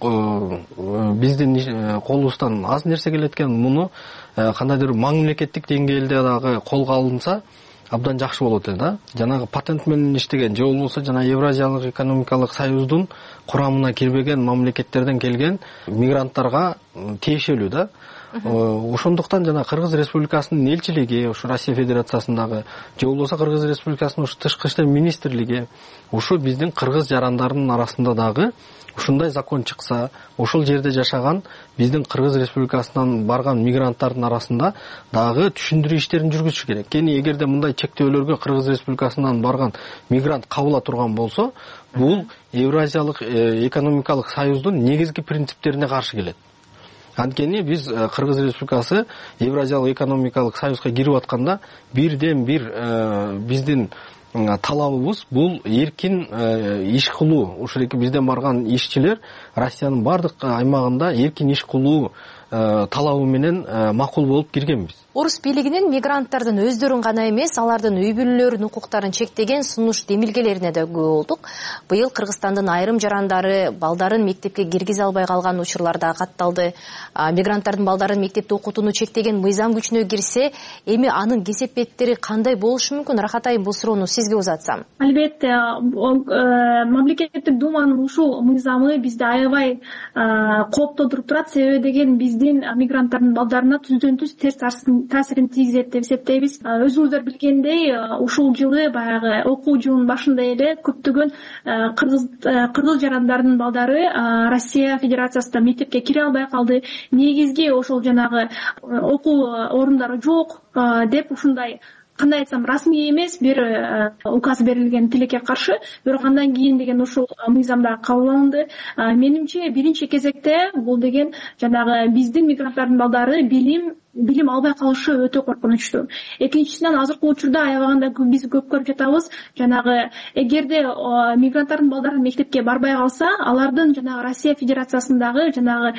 I: биздин колубуздан аз нерсе келет экен. Муну кандайдыр мамлекеттик деңгээлде дагы колго алынса абдан жакшы болот эле да. Жанагы патент менен иштеген же болбосо жана Евразиялык экономикалык союздун курамына кирбеген мамлекеттерден келген мигранттарга тиешелүү да. Ошондуктан жана Кыргыз Республикасынын элчилиги, ушу Россия Федерациясындагы же болбосо Кыргыз Республикасынын ушу тышкы иштер министрлиги, ушу биздин кыргыз жарандарынын арасында дагы ушундай закон чыкса, ошол жерде жашаган биздин Кыргыз Республикасынан барган мигранттардын арасында дагы түшүндүрүү иштерин жүргүзүш керек. Кени эгерде мындай чектөөлөргө Кыргыз Республикасынан барган мигрант кабыла турган болсо, бул Евразиялык экономикалык союздун негизги принциптерине каршы келет. Анткени биз Кыргыз Республикасы Евразиялык экономикалык союзга кирип атканда бирден бир биздин талабыбыз бул эркин иш кылуу. Ушул эки бизден барган ишчилер Россиянын бардык аймагында эркин иш кылуу талабы менен макул болуп киргенбиз.
X: Орус бийлигинин мигранттардын өздөрүн гана эмес, алардын үй бүлөлөрүнүн укуктарын чектеген сунуш демилгелерине да күбө болдук. Быйыл Кыргызстандын айрым жарандары балдарын мектепке киргизе албай калган учурлар да катталды. Мигранттардын балдарын мектепте окутууну чектеген мыйзам күчүнө кирсе, эми анын кесепеттери кандай болушу мүмкүн? Рахат айым, бул суроону сизге узатсам.
W: Албетте, мамлекеттик думанын ушул мыйзамы бизди аябай кооптодуруп турат. Себеби деген биздин мигранттардын балдарына түздөн-түз терс таасирин тийгизет деп эсептейбиз. Өзүңүздөр билгендей, ушул жылы баягы окуу жылынын башында эле көптөгөн кыргыз жарандарынын балдары Россия Федерациясында мектепке кире албай калды. Негизги ошол жанагы окуу орундары жок деп ушундай кандай айтсам расмий эмес бир указ берилген тилекке каршы, бирок андан кийин деген ушул мыйзам дагы кабыл алынды. Менимче биринчи кезекте бул деген жанагы биздин мигранттардын балдары билим албай калышы өтө коркунучтуу. Экинчисинен азыркы учурда аябаганда биз көп көрүп жатабыз, жанагы эгерде мигранттардын балдары мектепке барбай калса, алардын жанагы Россия Федерациясындагы жанагы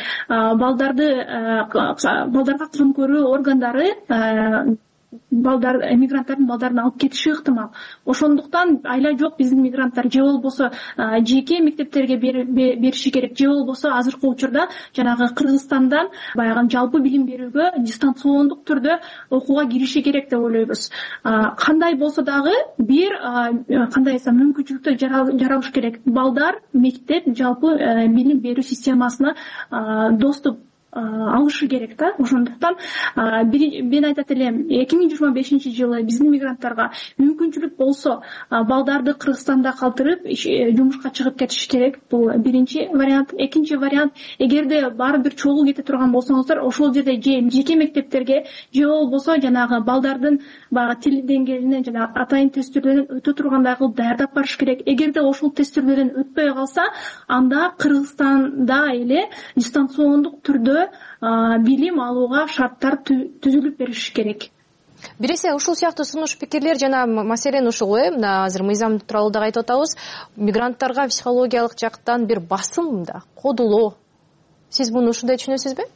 W: балдарга кызым көрүү органдары мигранттардын балдарын алып кетиши ыктымал. Ошондуктан айла жок биздин мигранттар же болбосо жеке мектептерге бериши керек, же болбосо азыркы учурда жанагы Кыргызстандан баягы жалпы билим берүүгө дистанциондук түрдө окууга кириши керек деп ойлойбуз. Кандай болсо дагы бир кандай айтсам мүмкүнчүлүктөр жаралыш керек. Балдар мектеп жалпы билим берүү системасына доступ алышы керек да. Ошондуктан мен айтат элем, 2025-жылы биздин мигранттарга мүмкүнчүлүк болсо балдарды Кыргызстанда калтырып жумушка чыгып кетиш керек. Бул биринчи вариант. Экинчи вариант, эгерде баары бир чогуу кете турган болсоңуздар, ошол жерде жеке мектептерге же болбосо жанагы балдардын баягы тил деңгээлинен жана атайын тесттөрдөн өтө тургандай кылып даярдап барыш керек. Эгерде ошол тесттөрдөн өтпөй калса, анда Кыргызстанда эле дистанциондук түрдө билим алууга шарттар түзүлүп бериш керек.
X: Биресе ушул сыяктуу сунуш пикирлер жана маселен ушул мына азыр мыйзам тууралуу дагы айтып атабыз, мигранттарга психологиялык жактан бир басым да, кодулоо. Сиз муну ушундай түшүнөсүзбү?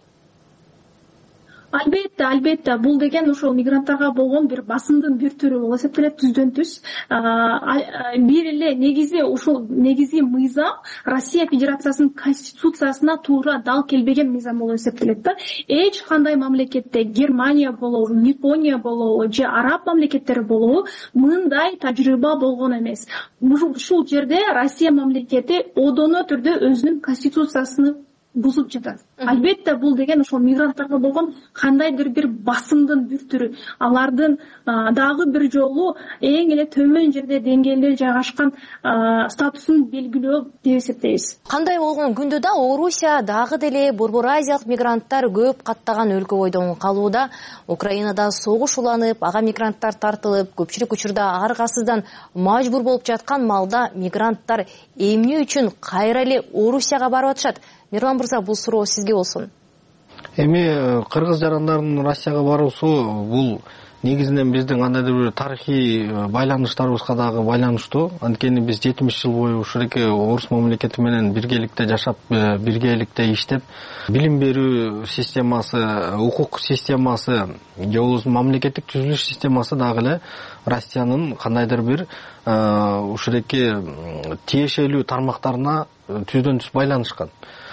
X: Албетте, бул деген ошол мигранттарга болгон бир басымдын бир түрү болуп эсептелет, түздөн түз. Бир эле негизи мыйзам Россия Федерациясынын конституциясына туура дал келбеген мыйзам болуп эсептелет да. Эч кандай мамлекетте, Германия болобу, Япония болобу, же араб мамлекеттери болобу, мындай тажрыйба болгон эмес. Ушул жерде Россия мамлекети одоно түрдө өзүнүн конституциясыны бузуп жатат. Албетте бул деген ошол мигранттарга болгон кандайдыр бир басымдын бир түрү. Алардын дагы бир жолу эң эле төмөн жерде деңгээлде жайгашкан статусун белгилөө деп эсептейбиз. Кандай болгон күндө да Орусия дагы деле Борбор Азиялык мигранттар көп каттаган өлкө бойдон калууда. Украинада согуш уланып, ага мигранттар тартылып, көпчүлүк учурда аргасыздан мажбур болуп жаткан маалда мигранттар эмне үчүн кайра эле Орусияга барып атышат? Мирлан мырза, бул суроо сизге болсун.
I: Эми кыргыз жарандарынын Россияга баруусу бул негизинен биздин кандайдыр бир тарыхый байланыштарыбызга дагы байланыштуу. Анткени биз 70 жыл бою ушуреке орус мамлекети менен биргеликте жашап, биргеликте иштеп, билим берүү системасы, укук системасы, же болбосо мамлекеттик түзүлүш системасы дагы эле Россиянын кандайдыр бир ушуреке тиешелүү тармактарына түздөн түз байланышкан.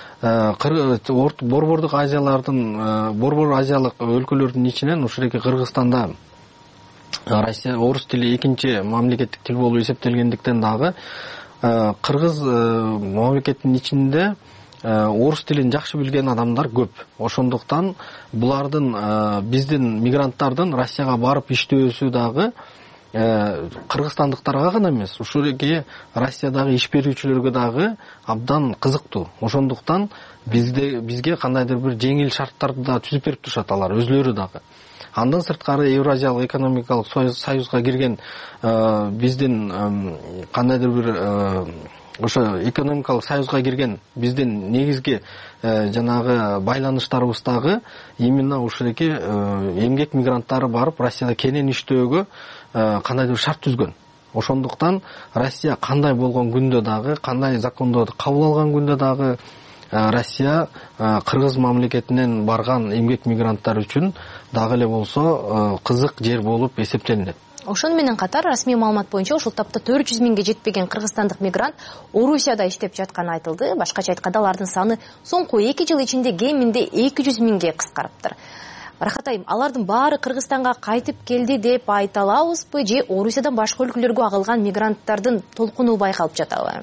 I: Борбор азиялык өлкөлөрдүн ичинен ушуреке Кыргызстанда Россия орус тили экинчи мамлекеттик тил болуп эсептелгендиктен дагы кыргыз мамлекетинин ичинде орус тилин жакшы билген адамдар көп. Ошондуктан булардын биздин мигранттардын Россияга барып иштөөсү дагы кыргызстандыктарга гана эмес, ушуреке Россиядагы иш берүүчүлөргө дагы абдан кызыктуу. Ошондуктан бизге кандайдыр бир жеңил шарттарды да түзүп берип турушат алар өзлөрү дагы. Андан сырткары Евразиялык экономикалык союзга кирген биздин кандайдыр бир ошо экономикалык союзга кирген биздин негизги жанагы байланыштарыбыз дагы именно ушуреке эмгек мигранттары барып Россияда кенен иштөөгө кандайдыр шарт түзгөн. Ошондуктан Россия кандай болгон күндө дагы, кандай закондорду кабыл алган күндө дагы Россия кыргыз мамлекетинен барган эмгек мигранттар үчүн дагы эле болсо кызык жер болуп эсептелинет.
X: Ошону менен катар расмий маалымат боюнча ушул тапта 400 миңге жетпеген кыргызстандык мигрант Орусияда иштеп жатканы айтылды. Башкача айтканда алардын саны соңку 2 жыл ичинде кеминде 200 миңге кыскарыптыр. Рахат айым, алардын баары Кыргызстанга кайтып келди деп айта алабызбы же Орусиядан башка өлкөлөргө агылган мигранттардын толкуну байкалып жатабы?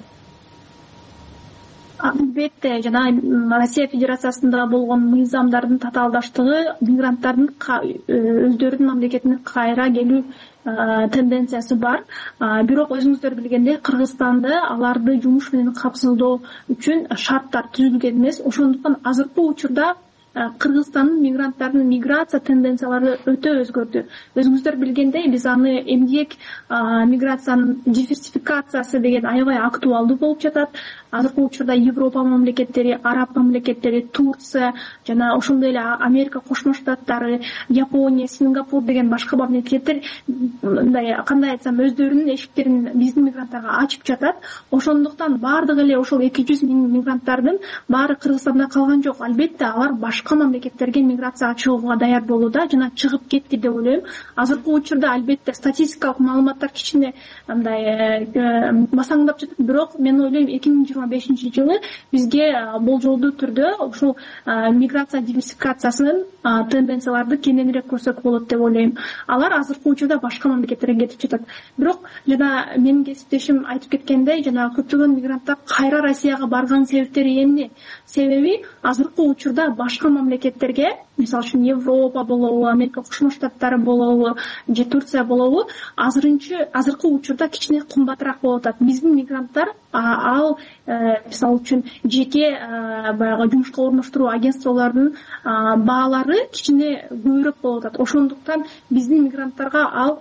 W: Албетте, жана Россия Федерациясында болгон мыйзамдардын татаалдаштыгы мигранттардын өздөрүнүн мамлекетине кайра келүү тенденциясы бар. Бирок өзүңүздөр билгендей, Кыргызстанда аларды жумуш менен капсыздоо үчүн шарттар түзүлген эмес. Ошондуктан азыркы учурда Кыргызстандын мигранттарынын миграция тенденциялары өтө өзгөрдү. Өзүңүздөр билгендей, биз аны эмгек миграциянын диверсификациясы деген аябай актуалдуу болуп жатат. Азыркы учурда Европа мамлекеттери, араб мамлекеттери, Турция жана ошондой эле Америка Кошмо Штаттары, Япония, Сингапур деген башка мамлекеттер мындай кандай айтсам өздөрүнүн эшиктерин биздин мигранттарга ачып жатат. Ошондуктан баардык эле ошол 200 миң мигранттардын баары Кыргызстанда калган жок. Албетте алар башка мамлекеттерге миграцияга чыгууга даяр болууда жана чыгып кетти деп ойлойм. Азыркы учурда албетте статистикалык маалыматтар кичине мындай басаңдап жатат, бирок мен ойлойм 2025-жылы бизге болжолдуу түрдө ушул миграция диверсификациясынын тенденцияларды кененирээк көрсөк болот деп ойлойм. Алар азыркы учурда башка мамлекеттерге кетип жатат. Бирок жана менин кесиптешим айтып кеткендей, жана көптөгөн мигранттар кайра Россияга барган себептери эмне? Себеби азыркы учурда башка мамлекеттерге, мисалы үчүн Европа болобу, Америка Кошмо Штаттары болобу, же Турция болобу, азыркы учурда кичине кымбатыраак болуп атат. Биздин мигранттар ал мисалы үчүн жеке баягы жумушка орноштуруу агентстволордун баалары кичине көбүрөөк болуп атат. Ошондуктан биздин мигранттарга ал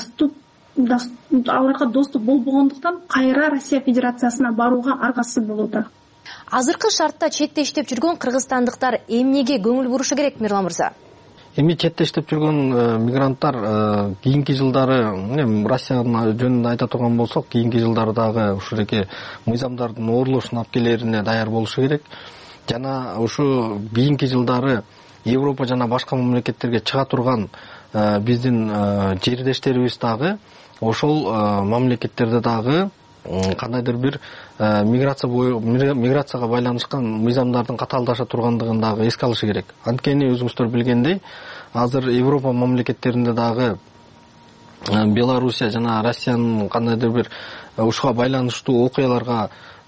W: аларга доступ болбогондуктан кайра Россия Федерациясына барууга аргасыз болууда.
X: Азыркы шартта четте иштеп жүргөн кыргызстандыктар эмнеге көңүл бурушу керек, Мирлан мырза?
I: Эми четте иштеп жүргөн мигранттар кийинки жылдары, Россиянын жөнүндө айта турган болсок, кийинки жылдары дагы ушуреки мыйзамдардын орулушун алып келерине даяр болушу керек. Жана ушу кийинки жылдары Европа жана башка мамлекеттерге чыга турган биздин жердештерибиз дагы ошол мамлекеттерде дагы кандайдыр бир миграцияга байланышкан мыйзамдардын катаалдаша тургандыгын дагы эске алышы керек. Анткени өзүңүздөр билгендей, азыр Европа мамлекеттеринде дагы Белоруссия жана Россиянын кандайдыр бир ушуга байланыштуу окуяларга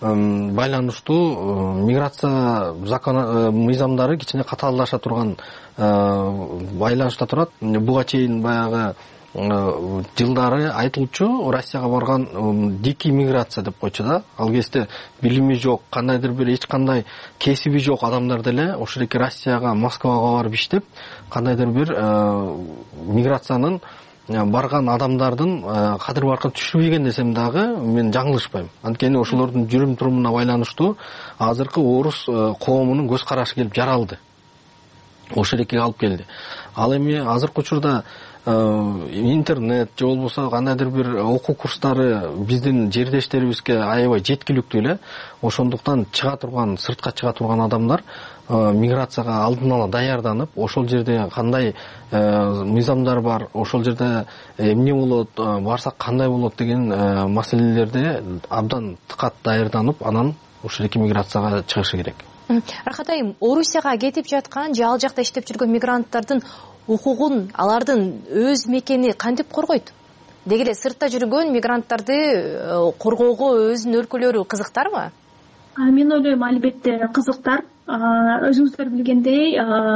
I: байланыштуу миграция мыйзамдары кичине катаалдаша турган байланышта турат. Буга чейин баягы жылдары айтылчу Россияга барган дикий миграция деп койчу да. Ал кезде билими жок, кандайдыр бир эч кандай кесиби жок адамдар деле ошолеки Россияга, Москвага барып иштеп, кандайдыр бир миграциянын барган адамдардын кадыр баркын түшүрбөгөн десем дагы мен жаңылышпайм. Анткени ошолордун жүрүм турумуна байланыштуу азыркы орус коомунун көз карашы келип жаралды. Ошолеки алып келди. Ал эми азыркы учурда интернет же болбосо кандайдыр бир окуу курстары биздин жердештерибизге аябай жеткиликтүү эле. Ошондуктан сыртка чыга турган адамдар миграцияга алдын ала даярданып, ошол жерде кандай мыйзамдар бар, ошол жерде эмне болот, барсак кандай болот деген маселелерде абдан тыкат даярданып, анан ошолеки миграцияга чыгышы керек.
X: Рахат айым, Орусияга кетип жаткан же ал жакта иштеп жүргөн мигранттардын укугун, алардын өз мекени кантип коргойт? Деги эле сыртта жүргөн мигранттарды коргоого өзүнүн өлкөлөрү кызыктарбы?
W: Мен ойлойм, албетте кызыктар. Өзүңүздөр билгендей,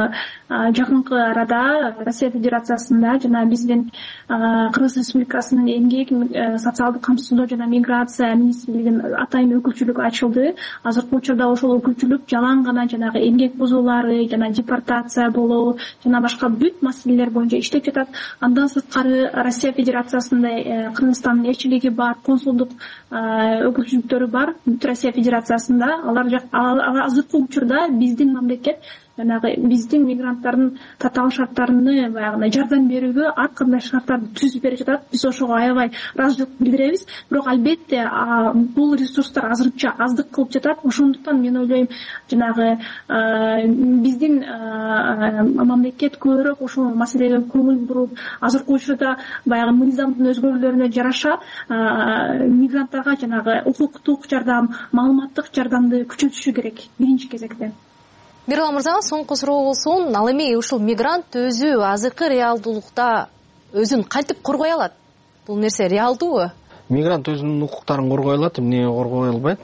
W: жакынкы арада Россия Федерациясында жана биздин Кыргыз Республикасынын эмгек, социалдык камсыздоо жана миграция министрлигинин атайын өкүлчүлүгү ачылды. Азыркы учурда ошол өкүлчүлүк жалаң гана жанагы эмгек бузуулары жана депортация болобу жана башка бүт маселелер боюнча иштеп жатат. Андан сырткары Россия Федерациясында Кыргызстандын элчилиги бар, консулдук өкүлчүлүктөрү бар бүт Россия Федерациясында. Алар азыркы учурда биздин мамлекет жанагы биздин мигранттардын татаал шарттарыны баягы жардам берүүгө ар кандай шарттарды түзүп берип жатат. Биз ошого аябай ыраазычылык билдиребиз. Бирок албетте бул ресурстар азырынча аздык кылып жатат. Ошондуктан мен ойлойм, жанагы биздин мамлекет көбүрөөк ошол маселеге көңүл буруп, азыркы учурда баягы мыйзамдын өзгөрүүлөрүнө жараша мигранттарга жанагы укуктук жардам, маалыматтык жардамды күчөтүшү керек биринчи кезекте.
X: Мирлан мырза, соңку суроо болсун. Ал эми ушул мигрант өзү азыркы реалдуулукта өзүн кантип коргой алат? Бул нерсе реалдуубу?
I: Мигрант өзүнүн укуктарын коргой алат, эмне коргой албайт?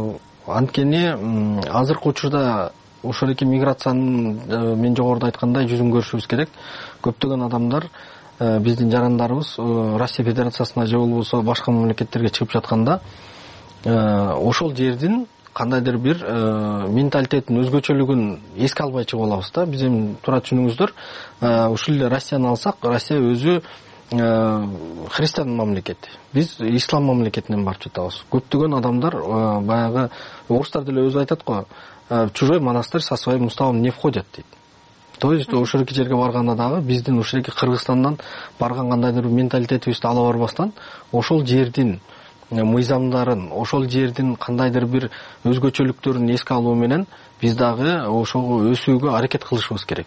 I: Анткени азыркы учурда ошолеки миграциянын мен жогоруда айткандай жүзүн көрүшүбүз керек. Көптөгөн адамдар биздин жарандарыбыз Россия Федерациясына же болбосо башка мамлекеттерге чыгып жатканда ошол жердин кандайдыр бир менталитеттин өзгөчөлүгүн эске албай чыгып алабыз да. Биз эми туура түшүнүңүздөр, ушул эле Россияны алсак, Россия өзү христиан мамлекет, биз ислам мамлекетинен барып жатабыз. Көптөгөн адамдар баягы орустар деле өзү айтат го, чужой монастырь со своим уставом не входят дейт. То есть ошол жерге барганда дагы биздин ушул Кыргызстандан барган кандайдыр бир менталитетибизди ала барбастан, ошол жердин мыйзамдарын, ошол жердин кандайдыр бир өзгөчөлүктөрүн эске алуу менен биз дагы ошого өсүүгө аракет кылышыбыз керек.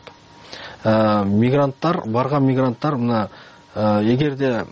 I: Мигранттар, барган мигранттар мына эгерде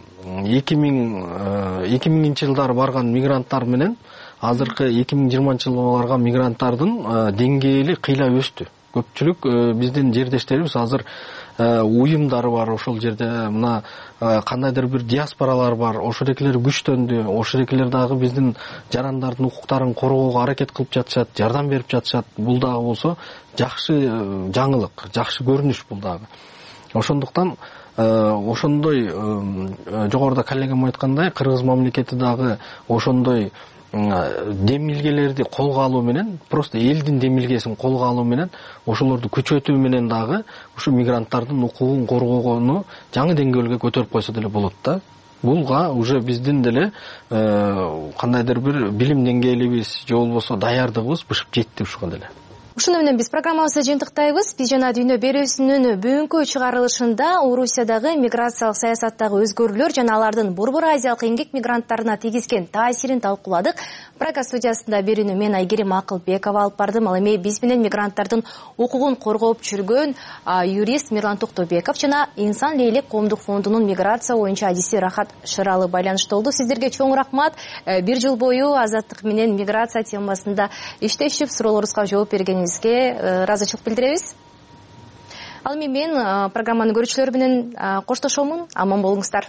I: 2000-жылдары барган мигранттар менен азыркы 2020-жылы барган мигранттардын деңгээли кыйла өстү. Көпчүлүк биздин жердештерибиз азыр уюмдары бар, ошол жерде мына кандайдыр бир диаспоралар бар, ошол экелер күчтөндү, ошол экелер дагы биздин жарандардын укуктарын коргоого аракет кылып жатышат, жардам берип жатышат. Бул дагы болсо жакшы жаңылык, жакшы көрүнүш бул дагы. Ошондуктан ошондой жогоруда коллегам айткандай, Кыргыз мамлекети дагы ошондой демилгелерди колго алуу менен, просто элдин демилгесин колго алуу менен, ошолорду күчөтүү менен дагы ушу мигранттардын укугун коргогону жаңы деңгээлге көтөрүп койсо деле болот да. Булга уже биздин деле кандайдыр бир билим деңгээлибиз же болбосо даярдыгыбыз бышып жетти ушуга деле.
X: Ушуну менен биз программабызды жыйынтыктайбыз. Биз жана Дүйнө берүүсүнүн бүгүнкү чыгарылышында Орусиядагы миграциялык саясаттагы өзгөрүүлөр жана алардын Борбор Азиялык эмгек мигранттарына тийгизген таасирин талкууладык. Прага студиясында берүүнү мен Айгерим Акылбекова алып бардым. Ал эми биз менен мигранттардын укугун коргоп жүргөн юрист Мирлан Токтобеков жана Инсан Лейлек коомдук фондунун миграция боюнча адиси Рахат Шыралы байланышта болду. Сиздерге чоң рахмат. Бир жыл бою азаттык менен миграция темасында иштешип, суроолорубузга жооп бергенибизге ыраазычылык билдиребиз. Ал эми мен программанын көрүүчүлөрү менен коштошомун. Аман болуңуздар.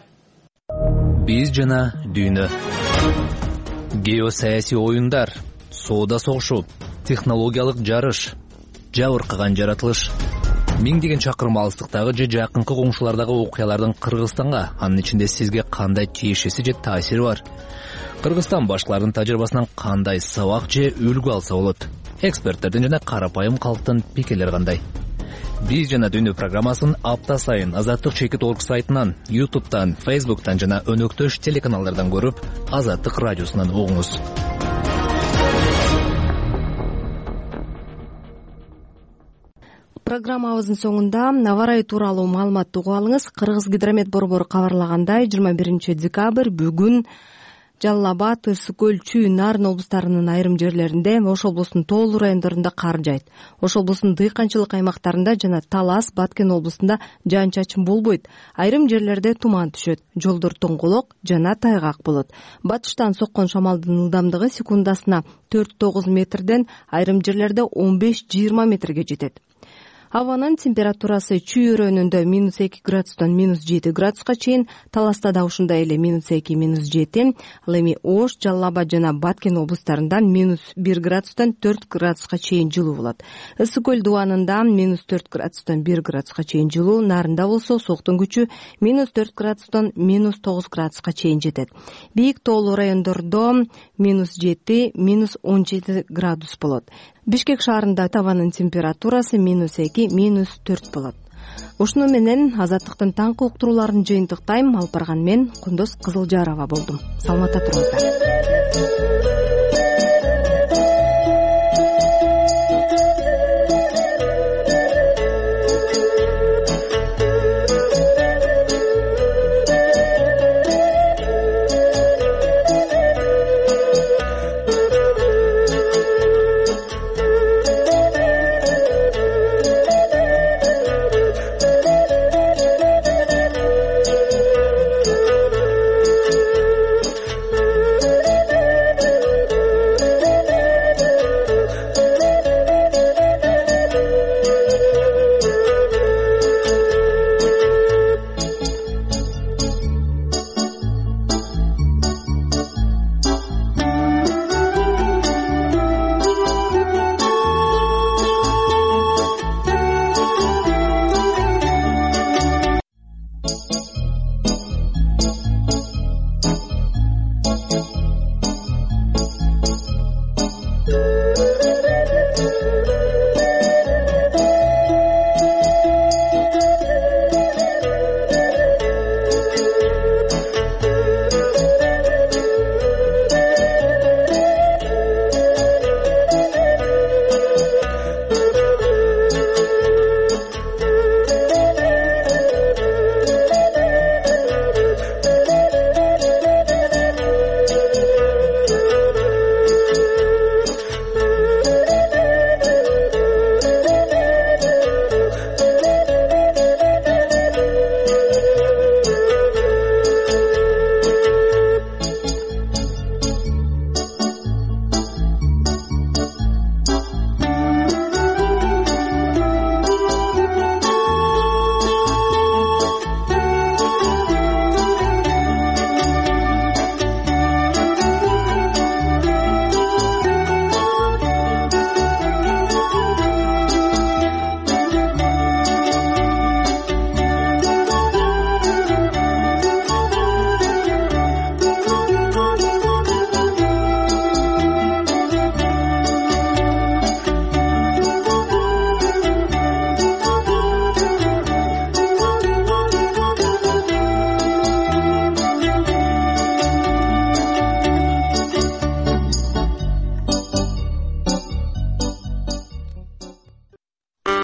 C: Биз жана дүйнө. Геосаясий оюндар, соода согушу, технологиялык жарыш, жабыркаган жаратылыш. Миңдеген чакырым алыстыктагы же жакынкы коңшулардагы окуялардын Кыргызстанга, анын ичинде сизге кандай тиешеси же таасири бар? Кыргызстан башкалардын тажрыйбасынан кандай сабак же үлгү алса болот? Эксперттердин жана карапайым калктын пикирлери кандай? Биз жана дүйнө программасын апта сайын Азаттык _org сайтынан, YouTube'тан, Facebook'тан жана өнөктөш телеканалдардан көрүп, Азаттык радиосунан угуңуз.
B: Программабыздын соңунда аба ырайы тууралуу маалымат угуп алыңыз. Кыргыз гидромет борбору кабарлагандай, 21 декабрь бүгүн Жалал Абад, Ысык көл, Чүй, Нарын облустарынын айрым жерлеринде, Ош облусунун тоолуу райондорунда кар жайт. Ош облусунун дыйканчылык аймактарында жана Талас, Баткен облусунда жаан-чачын болбойт. Айрым жерлерде туман түшөт. Жолдор тоңголок жана тайгак болот. Батыштан соккон шамалдын ылдамдыгы секундасына 4-9 метрден, айрым жерлерде 15-20 метрге жетет. Абанын температурасы Чүй өрөөнүндө -2 градустан -7 градуска чейин, Таласта да ушундай эле -2, -7. Ал эми Ош, Жалал Абад жана Баткен облустарында -1 градустан 4 градуска чейин жылуу болот. Ысык көл дубанында -4 градустан 1 градуска чейин жылуу, Нарында болсо сооктун күчү -4 градустан -9 градуска чейин жетет. Бийик тоолуу райондордо -7, -17 градус болот. Бишкек шаарында табанын температурасы -2, -4 болот. Ушуну менен Азаттыктын таңкы уктурууларын жыйынтыктайм. Алып барган мен Кундуз Кызылжарова болдум. Саламатта туруңуздар.